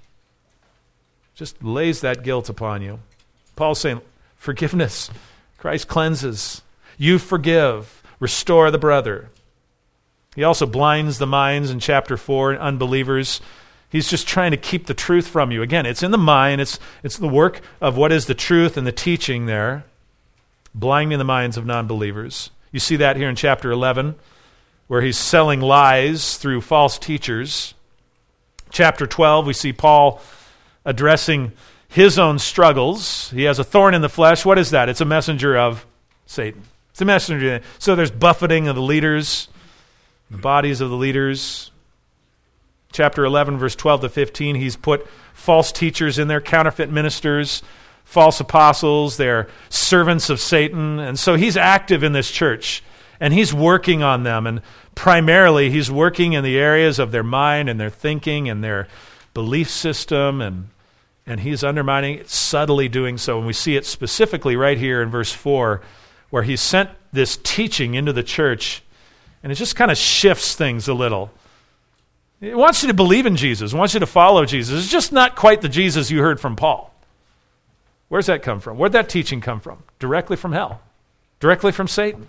Just lays that guilt upon you. Paul's saying, forgiveness. Christ cleanses. You forgive. Restore the brother. He also blinds the minds in chapter four, unbelievers. He's just trying to keep the truth from you. Again, it's in the mind. It's, it's the work of what is the truth and the teaching there. Blinding the minds of non-believers. You see that here in chapter eleven, where he's selling lies through false teachers. Chapter twelve, we see Paul addressing his own struggles. He has a thorn in the flesh. What is that? It's a messenger of Satan. It's a messenger. So there's buffeting of the leaders, the bodies of the leaders. Chapter eleven, verse twelve to fifteen, he's put false teachers in there, counterfeit ministers, false apostles. They're servants of Satan. And so he's active in this church, and he's working on them. And primarily, he's working in the areas of their mind and their thinking and their belief system, and and he's undermining it, subtly doing so. And we see it specifically right here in verse four, where he sent this teaching into the church, and it just kind of shifts things a little. It wants you to believe in Jesus. It wants you to follow Jesus. It's just not quite the Jesus you heard from Paul. Where's that come from? Where'd that teaching come from? Directly from hell. Directly from Satan.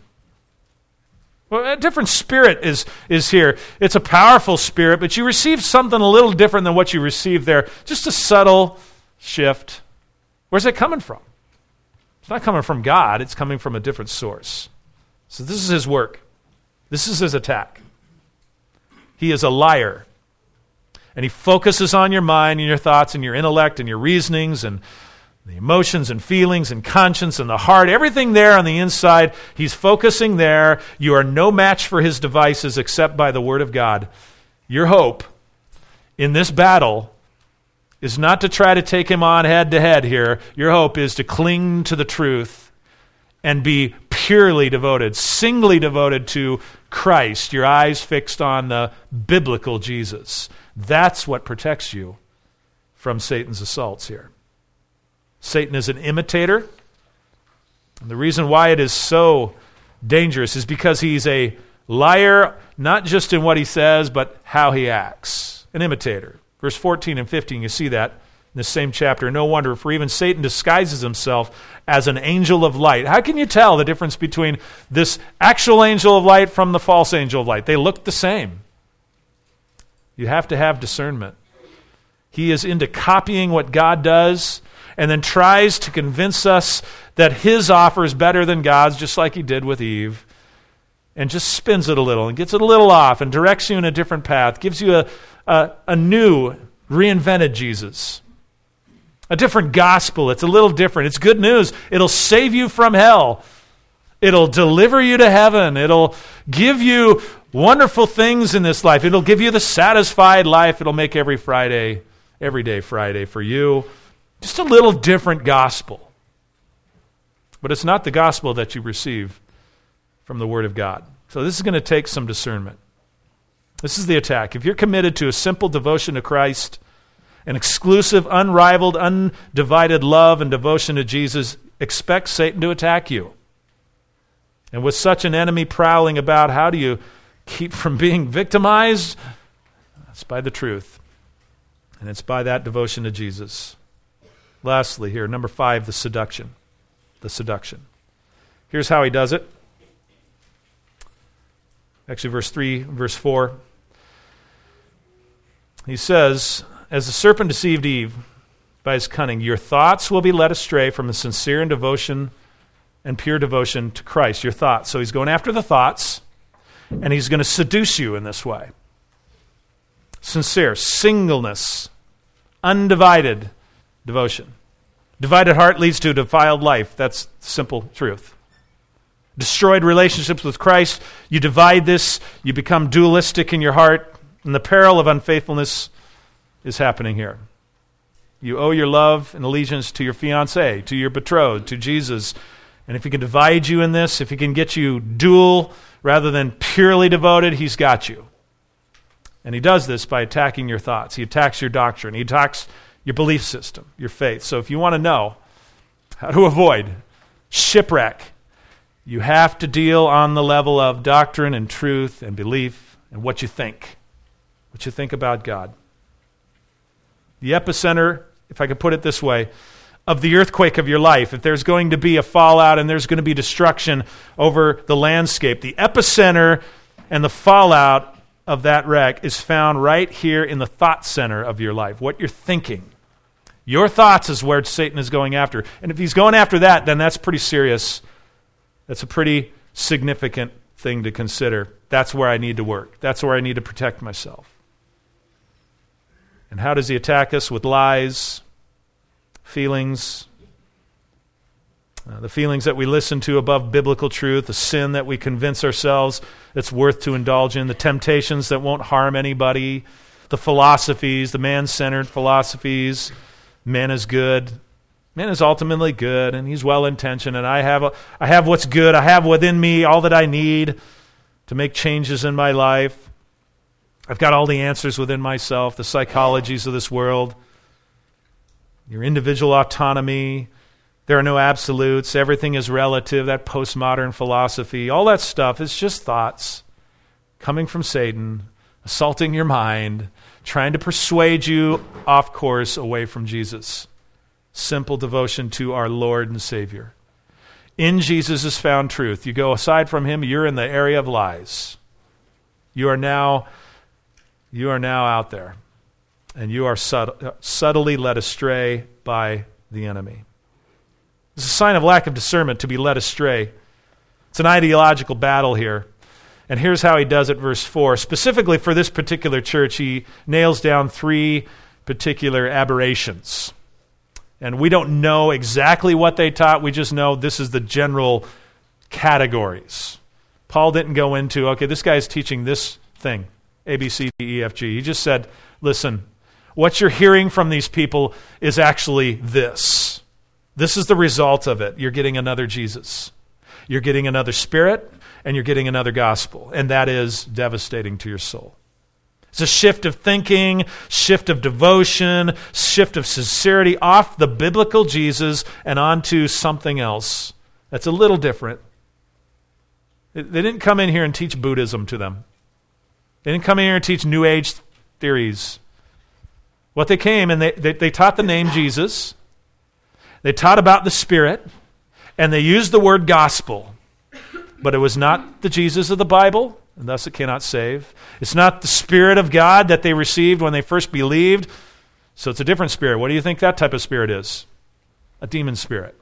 Well, a different spirit is, is here. It's a powerful spirit, but you receive something a little different than what you received there. Just a subtle shift. Where's it coming from? It's not coming from God. It's coming from a different source. So this is his work. This is his attack. He is a liar. And he focuses on your mind and your thoughts and your intellect and your reasonings and the emotions and feelings and conscience and the heart, everything there on the inside, he's focusing there. You are no match for his devices except by the word of God. Your hope in this battle is not to try to take him on head to head here. Your hope is to cling to the truth and be purely devoted, singly devoted to Christ, your eyes fixed on the biblical Jesus. That's what protects you from Satan's assaults here. Satan is an imitator. And the reason why it is so dangerous is because he's a liar, not just in what he says, but how he acts. An imitator. Verse fourteen and fifteen, you see that in this same chapter. No wonder, for even Satan disguises himself as an angel of light. How can you tell the difference between this actual angel of light from the false angel of light? They look the same. You have to have discernment. He is into copying what God does, and then tries to convince us that his offer is better than God's, just like he did with Eve, and just spins it a little and gets it a little off and directs you in a different path, gives you a, a, a new, reinvented Jesus, a different gospel. It's a little different. It's good news. It'll save you from hell. It'll deliver you to heaven. It'll give you wonderful things in this life. It'll give you the satisfied life. It'll make every Friday, every day Friday for you. Just a little different gospel. But it's not the gospel that you receive from the Word of God. So this is going to take some discernment. This is the attack. If you're committed to a simple devotion to Christ, an exclusive, unrivaled, undivided love and devotion to Jesus, expect Satan to attack you. And with such an enemy prowling about, how do you keep from being victimized? It's by the truth. And it's by that devotion to Jesus. Lastly here, number five, the seduction. The seduction. Here's how he does it. Actually, verse three, verse four. He says, as the serpent deceived Eve by his cunning, your thoughts will be led astray from a sincere and devotion and pure devotion to Christ. Your thoughts. So he's going after the thoughts, and he's going to seduce you in this way. Sincere, singleness, undivided devotion. Divided heart leads to a defiled life. That's simple truth. Destroyed relationships with Christ. You divide this. You become dualistic in your heart. And the peril of unfaithfulness is happening here. You owe your love and allegiance to your fiancé, to your betrothed, to Jesus. And if he can divide you in this, if he can get you dual rather than purely devoted, he's got you. And he does this by attacking your thoughts. He attacks your doctrine. He attacks your belief system, your faith. So if you want to know how to avoid shipwreck, you have to deal on the level of doctrine and truth and belief and what you think, what you think about God. The epicenter, if I could put it this way, of the earthquake of your life, if there's going to be a fallout and there's going to be destruction over the landscape, the epicenter and the fallout of that wreck is found right here in the thought center of your life, what you're thinking. Your thoughts is where Satan is going after. And if he's going after that, then that's pretty serious. That's a pretty significant thing to consider. That's where I need to work. That's where I need to protect myself. And how does he attack us? With lies, feelings, uh, the feelings that we listen to above biblical truth, the sin that we convince ourselves it's worth to indulge in, the temptations that won't harm anybody, the philosophies, the man-centered philosophies. Man is good. Man is ultimately good, and he's well-intentioned, and I have a, I have what's good. I have within me all that I need to make changes in my life. I've got all the answers within myself, the psychologies of this world, your individual autonomy. There are no absolutes. Everything is relative, that postmodern philosophy. All that stuff is just thoughts coming from Satan, assaulting your mind, trying to persuade you off course away from Jesus. Simple devotion to our Lord and Savior. In Jesus is found truth. You go aside from him, you're in the area of lies. You are now, you are now out there, and you are subtle, subtly led astray by the enemy. It's a sign of lack of discernment to be led astray. It's an ideological battle here. And here's how he does it, verse four. Specifically for this particular church, he nails down three particular aberrations. And we don't know exactly what they taught. We just know this is the general categories. Paul didn't go into, okay, this guy's teaching this thing, A, B, C, D, E, F, G. He just said, listen, what you're hearing from these people is actually this. This is the result of it. You're getting another Jesus. You're getting another spirit, and you're getting another gospel. And that is devastating to your soul. It's a shift of thinking, shift of devotion, shift of sincerity off the biblical Jesus and onto something else that's a little different. They didn't come in here and teach Buddhism to them. They didn't come in here and teach New Age theories. What they came and they, they, they taught the name Jesus. They taught about the Spirit, and they used the word gospel. But it was not the Jesus of the Bible, and thus it cannot save. It's not the Spirit of God that they received when they first believed, so it's a different spirit. What do you think that type of spirit is? A demon spirit.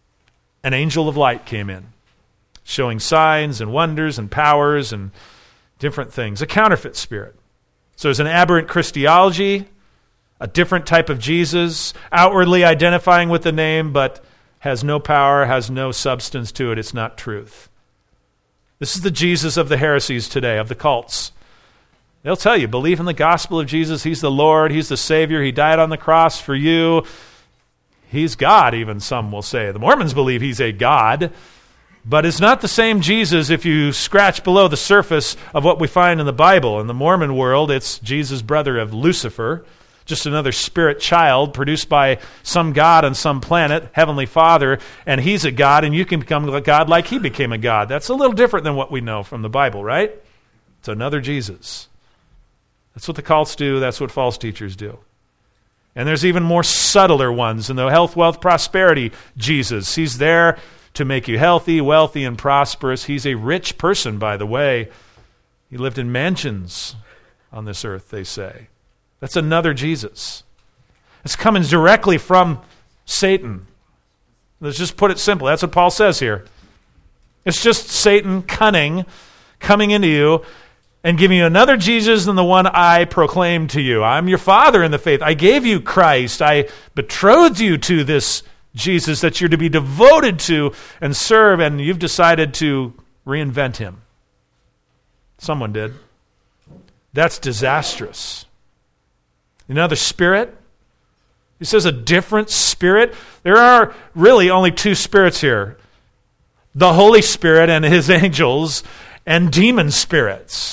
An angel of light came in, showing signs and wonders and powers and different things. A counterfeit spirit. So there's an aberrant Christology, a different type of Jesus, outwardly identifying with the name, but has no power, has no substance to it. It's not truth. This is the Jesus of the heresies today, of the cults. They'll tell you, believe in the gospel of Jesus. He's the Lord. He's the Savior. He died on the cross for you. He's God, even some will say. The Mormons believe he's a God. But it's not the same Jesus if you scratch below the surface of what we find in the Bible. In the Mormon world, it's Jesus' brother of Lucifer, just another spirit child produced by some God on some planet, Heavenly Father, and he's a God, and you can become a God like he became a God. That's a little different than what we know from the Bible, right? It's another Jesus. That's what the cults do. That's what false teachers do. And there's even more subtler ones in the health, wealth, prosperity Jesus. He's there to make you healthy, wealthy, and prosperous. He's a rich person, by the way. He lived in mansions on this earth, they say. That's another Jesus. It's coming directly from Satan. Let's just put it simple. That's what Paul says here. It's just Satan cunning, coming into you and giving you another Jesus than the one I proclaimed to you. I'm your father in the faith. I gave you Christ. I betrothed you to this Jesus that you're to be devoted to and serve, and you've decided to reinvent him. Someone did. That's disastrous. Another spirit. He says a different spirit. There are really only two spirits here. The Holy Spirit and his angels, and demon spirits.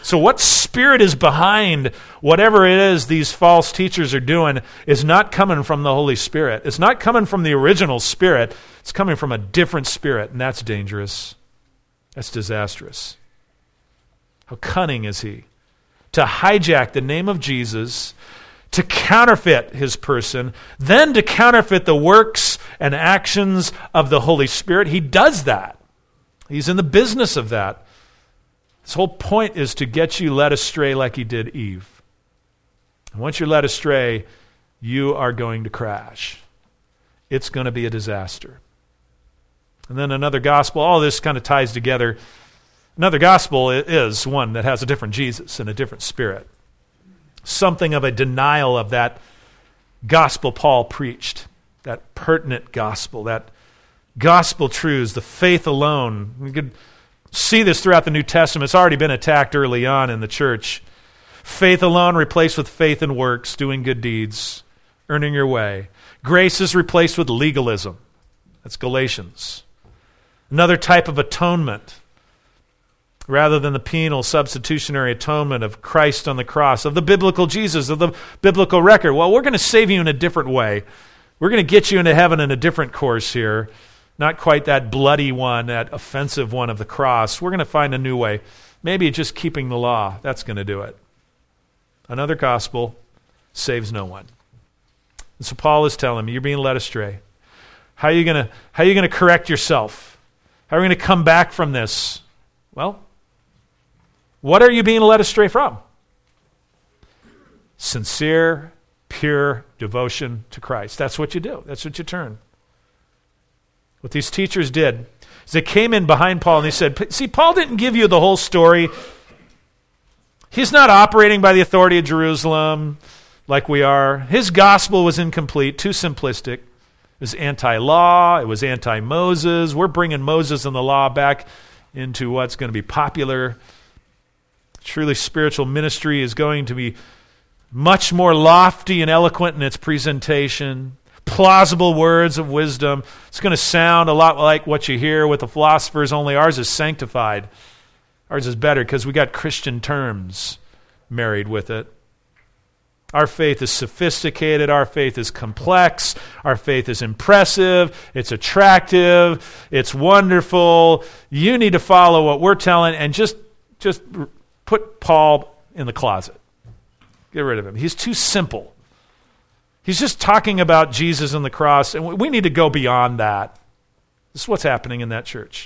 So what spirit is behind whatever it is these false teachers are doing is not coming from the Holy Spirit. It's not coming from the original spirit. It's coming from a different spirit, and that's dangerous. That's disastrous. How cunning is he? To hijack the name of Jesus, to counterfeit his person, then to counterfeit the works and actions of the Holy Spirit. He does that. He's in the business of that. His whole point is to get you led astray like he did Eve. And once you're led astray, you are going to crash. It's going to be a disaster. And then another gospel, all this kind of ties together. Another gospel is one that has a different Jesus and a different spirit. Something of a denial of that gospel Paul preached, that pertinent gospel, that gospel truths, the faith alone. We could see this throughout the New Testament. It's already been attacked early on in the church. Faith alone replaced with faith and works, doing good deeds, earning your way. Grace is replaced with legalism. That's Galatians. Another type of atonement, rather than the penal substitutionary atonement of Christ on the cross, of the biblical Jesus, of the biblical record. Well, we're going to save you in a different way. We're going to get you into heaven in a different course here. Not quite that bloody one, that offensive one of the cross. We're going to find a new way. Maybe just keeping the law. That's going to do it. Another gospel saves no one. And so Paul is telling me, you're being led astray. How are you going to, how are you going to correct yourself? How are you going to come back from this? Well, what are you being led astray from? Sincere, pure devotion to Christ. That's what you do. That's what you turn. What these teachers did is they came in behind Paul and they said, see, Paul didn't give you the whole story. He's not operating by the authority of Jerusalem like we are. His gospel was incomplete, too simplistic. It was anti-law. It was anti-Moses. We're bringing Moses and the law back into what's going to be popular. Truly spiritual ministry is going to be much more lofty and eloquent in its presentation. Plausible words of wisdom. It's going to sound a lot like what you hear with the philosophers, only ours is sanctified. Ours is better because we got Christian terms married with it. Our faith is sophisticated. Our faith is complex. Our faith is impressive. It's attractive. It's wonderful. You need to follow what we're telling and just, just put Paul in the closet. Get rid of him. He's too simple. He's just talking about Jesus and the cross, and we need to go beyond that. This is what's happening in that church.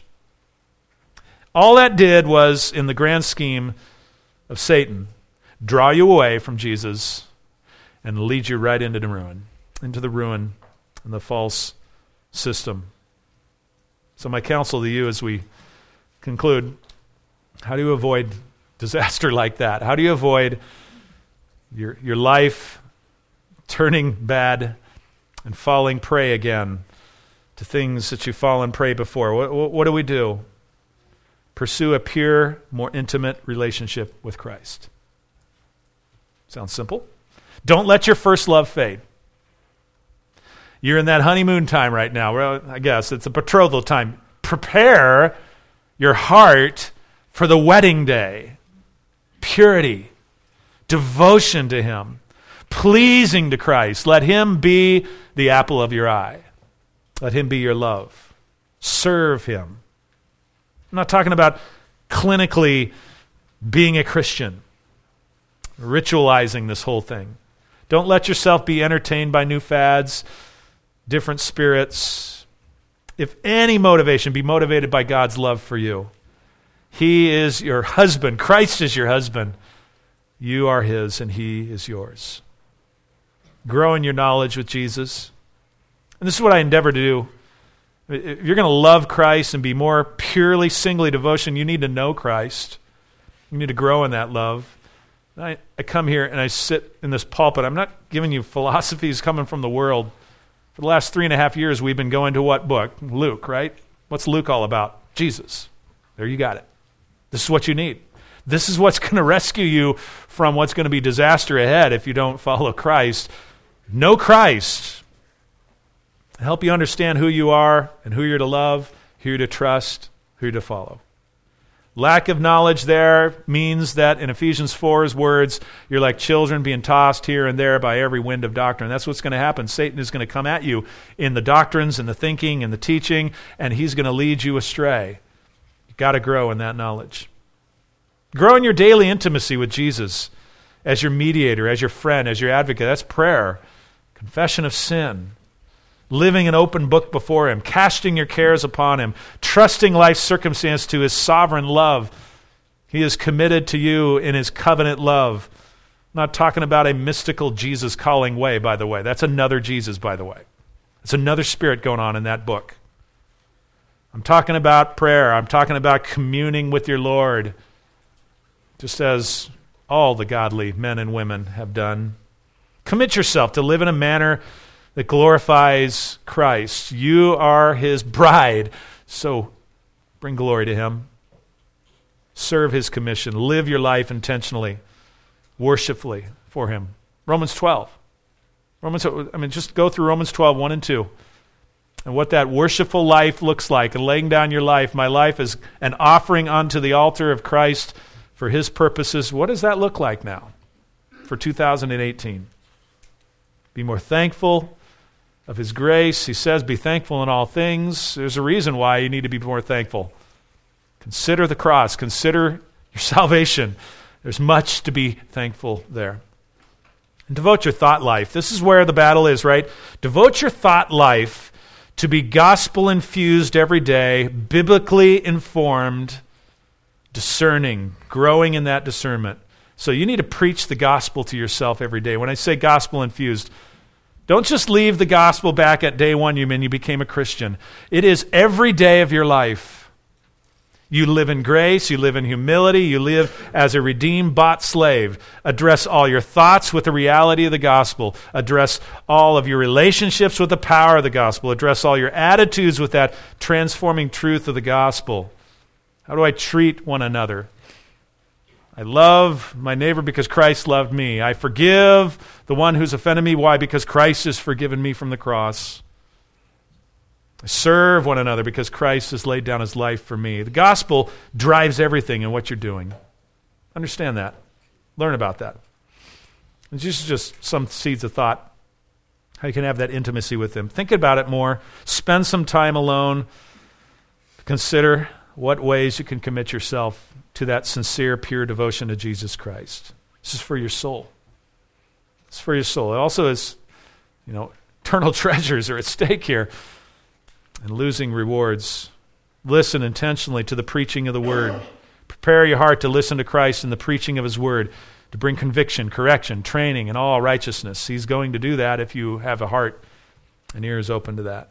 All that did was, in the grand scheme of Satan, draw you away from Jesus and lead you right into the ruin, into the ruin and the false system. So my counsel to you as we conclude, how do you avoid disaster like that? How do you avoid your, your life turning bad and falling prey again to things that you've fallen prey before? What, what, what do we do? Pursue a pure, more intimate relationship with Christ. Sounds simple. Don't let your first love fade. You're in that honeymoon time right now. Well, I guess it's a betrothal time. Prepare your heart for the wedding day. Purity, devotion to Him, pleasing to Christ. Let Him be the apple of your eye. Let Him be your love. Serve Him. I'm not talking about clinically being a Christian, ritualizing this whole thing. Don't let yourself be entertained by new fads, different spirits. If any motivation, be motivated by God's love for you. He is your husband. Christ is your husband. You are His and He is yours. Grow in your knowledge with Jesus. And this is what I endeavor to do. If you're going to love Christ and be more purely, singly devotion, you need to know Christ. You need to grow in that love. I, I come here and I sit in this pulpit. I'm not giving you philosophies coming from the world. For the last three and a half years, we've been going to what book? Luke, right? What's Luke all about? Jesus. There you got it. This is what you need. This is what's going to rescue you from what's going to be disaster ahead if you don't follow Christ. Know Christ. Help you understand who you are and who you're to love, who you're to trust, who you're to follow. Lack of knowledge there means that in Ephesians four's words, you're like children being tossed here and there by every wind of doctrine. That's what's going to happen. Satan is going to come at you in the doctrines and the thinking and the teaching, and he's going to lead you astray. You've got to grow in that knowledge. Grow in your daily intimacy with Jesus as your mediator, as your friend, as your advocate. That's prayer, confession of sin, living an open book before him, casting your cares upon him, trusting life's circumstance to his sovereign love. He is committed to you in his covenant love. I'm not talking about a mystical Jesus calling way, by the way. That's another Jesus, by the way. It's another spirit going on in that book. I'm talking about prayer. I'm talking about communing with your Lord, just as all the godly men and women have done. Commit yourself to live in a manner that glorifies Christ. You are his bride, so bring glory to him. Serve his commission. Live your life intentionally, worshipfully for him. Romans twelve. Romans, I mean, just go through Romans twelve, one and two. And what that worshipful life looks like, and laying down your life. My life is an offering unto the altar of Christ for his purposes. What does that look like now for two thousand eighteen? Be more thankful of his grace. He says, be thankful in all things. There's a reason why you need to be more thankful. Consider the cross. Consider your salvation. There's much to be thankful there. And devote your thought life. This is where the battle is, right? Devote your thought life to be gospel-infused every day, biblically informed, discerning, growing in that discernment. So you need to preach the gospel to yourself every day. When I say gospel-infused, don't just leave the gospel back at day one you mean you became a Christian. It is every day of your life. You live in grace, you live in humility, you live as a redeemed, bought slave. Address all your thoughts with the reality of the gospel. Address all of your relationships with the power of the gospel. Address all your attitudes with that transforming truth of the gospel. How do I treat one another? I love my neighbor because Christ loved me. I forgive the one who's offended me. Why? Because Christ has forgiven me from the cross. I serve one another because Christ has laid down his life for me. The gospel drives everything in what you're doing. Understand that. Learn about that. And this is just some seeds of thought. How you can have that intimacy with him. Think about it more. Spend some time alone. Consider what ways you can commit yourself to that sincere, pure devotion to Jesus Christ. This is for your soul. It's for your soul. It also is, you know, eternal treasures are at stake here and losing rewards. Listen intentionally to the preaching of the word. Prepare your heart to listen to Christ in the preaching of his word, to bring conviction, correction, training, and all righteousness. He's going to do that if you have a heart and ears open to that.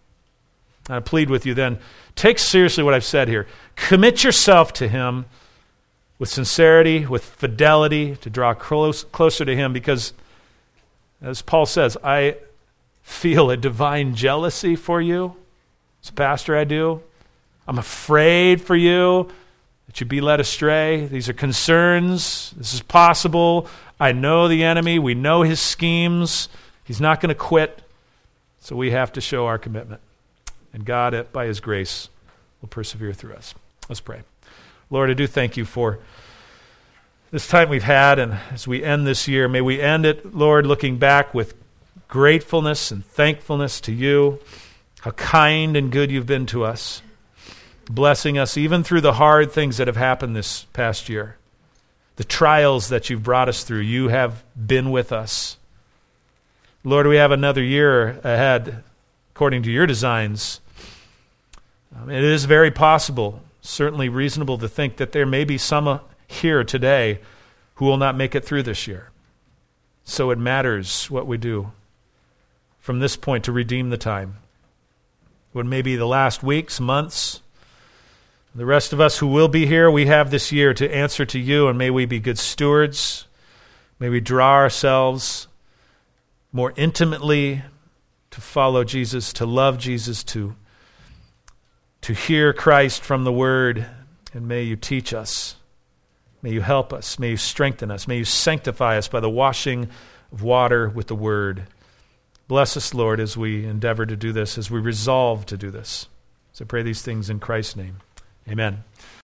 I plead with you then, take seriously what I've said here. Commit yourself to him with sincerity, with fidelity, to draw close, closer to him because, as Paul says, I feel a divine jealousy for you. As a pastor, I do. I'm afraid for you that you be led astray. These are concerns. This is possible. I know the enemy. We know his schemes. He's not going to quit. So we have to show our commitment. And God, by his grace, will persevere through us. Let's pray. Lord, I do thank you for this time we've had, and as we end this year, may we end it, Lord, looking back with gratefulness and thankfulness to you, how kind and good you've been to us, blessing us even through the hard things that have happened this past year, the trials that you've brought us through. You have been with us. Lord, we have another year ahead, according to your designs. Um, it is very possible, certainly reasonable to think that there may be some uh, here today who will not make it through this year. So it matters what we do from this point to redeem the time. What may be the last weeks, months, the rest of us who will be here, we have this year to answer to you, and may we be good stewards. May we draw ourselves more intimately to follow Jesus, to love Jesus, to, to hear Christ from the Word, and may you teach us. May you help us. May you strengthen us. May you sanctify us by the washing of water with the Word. Bless us, Lord, as we endeavor to do this, as we resolve to do this. So I pray these things in Christ's name. Amen.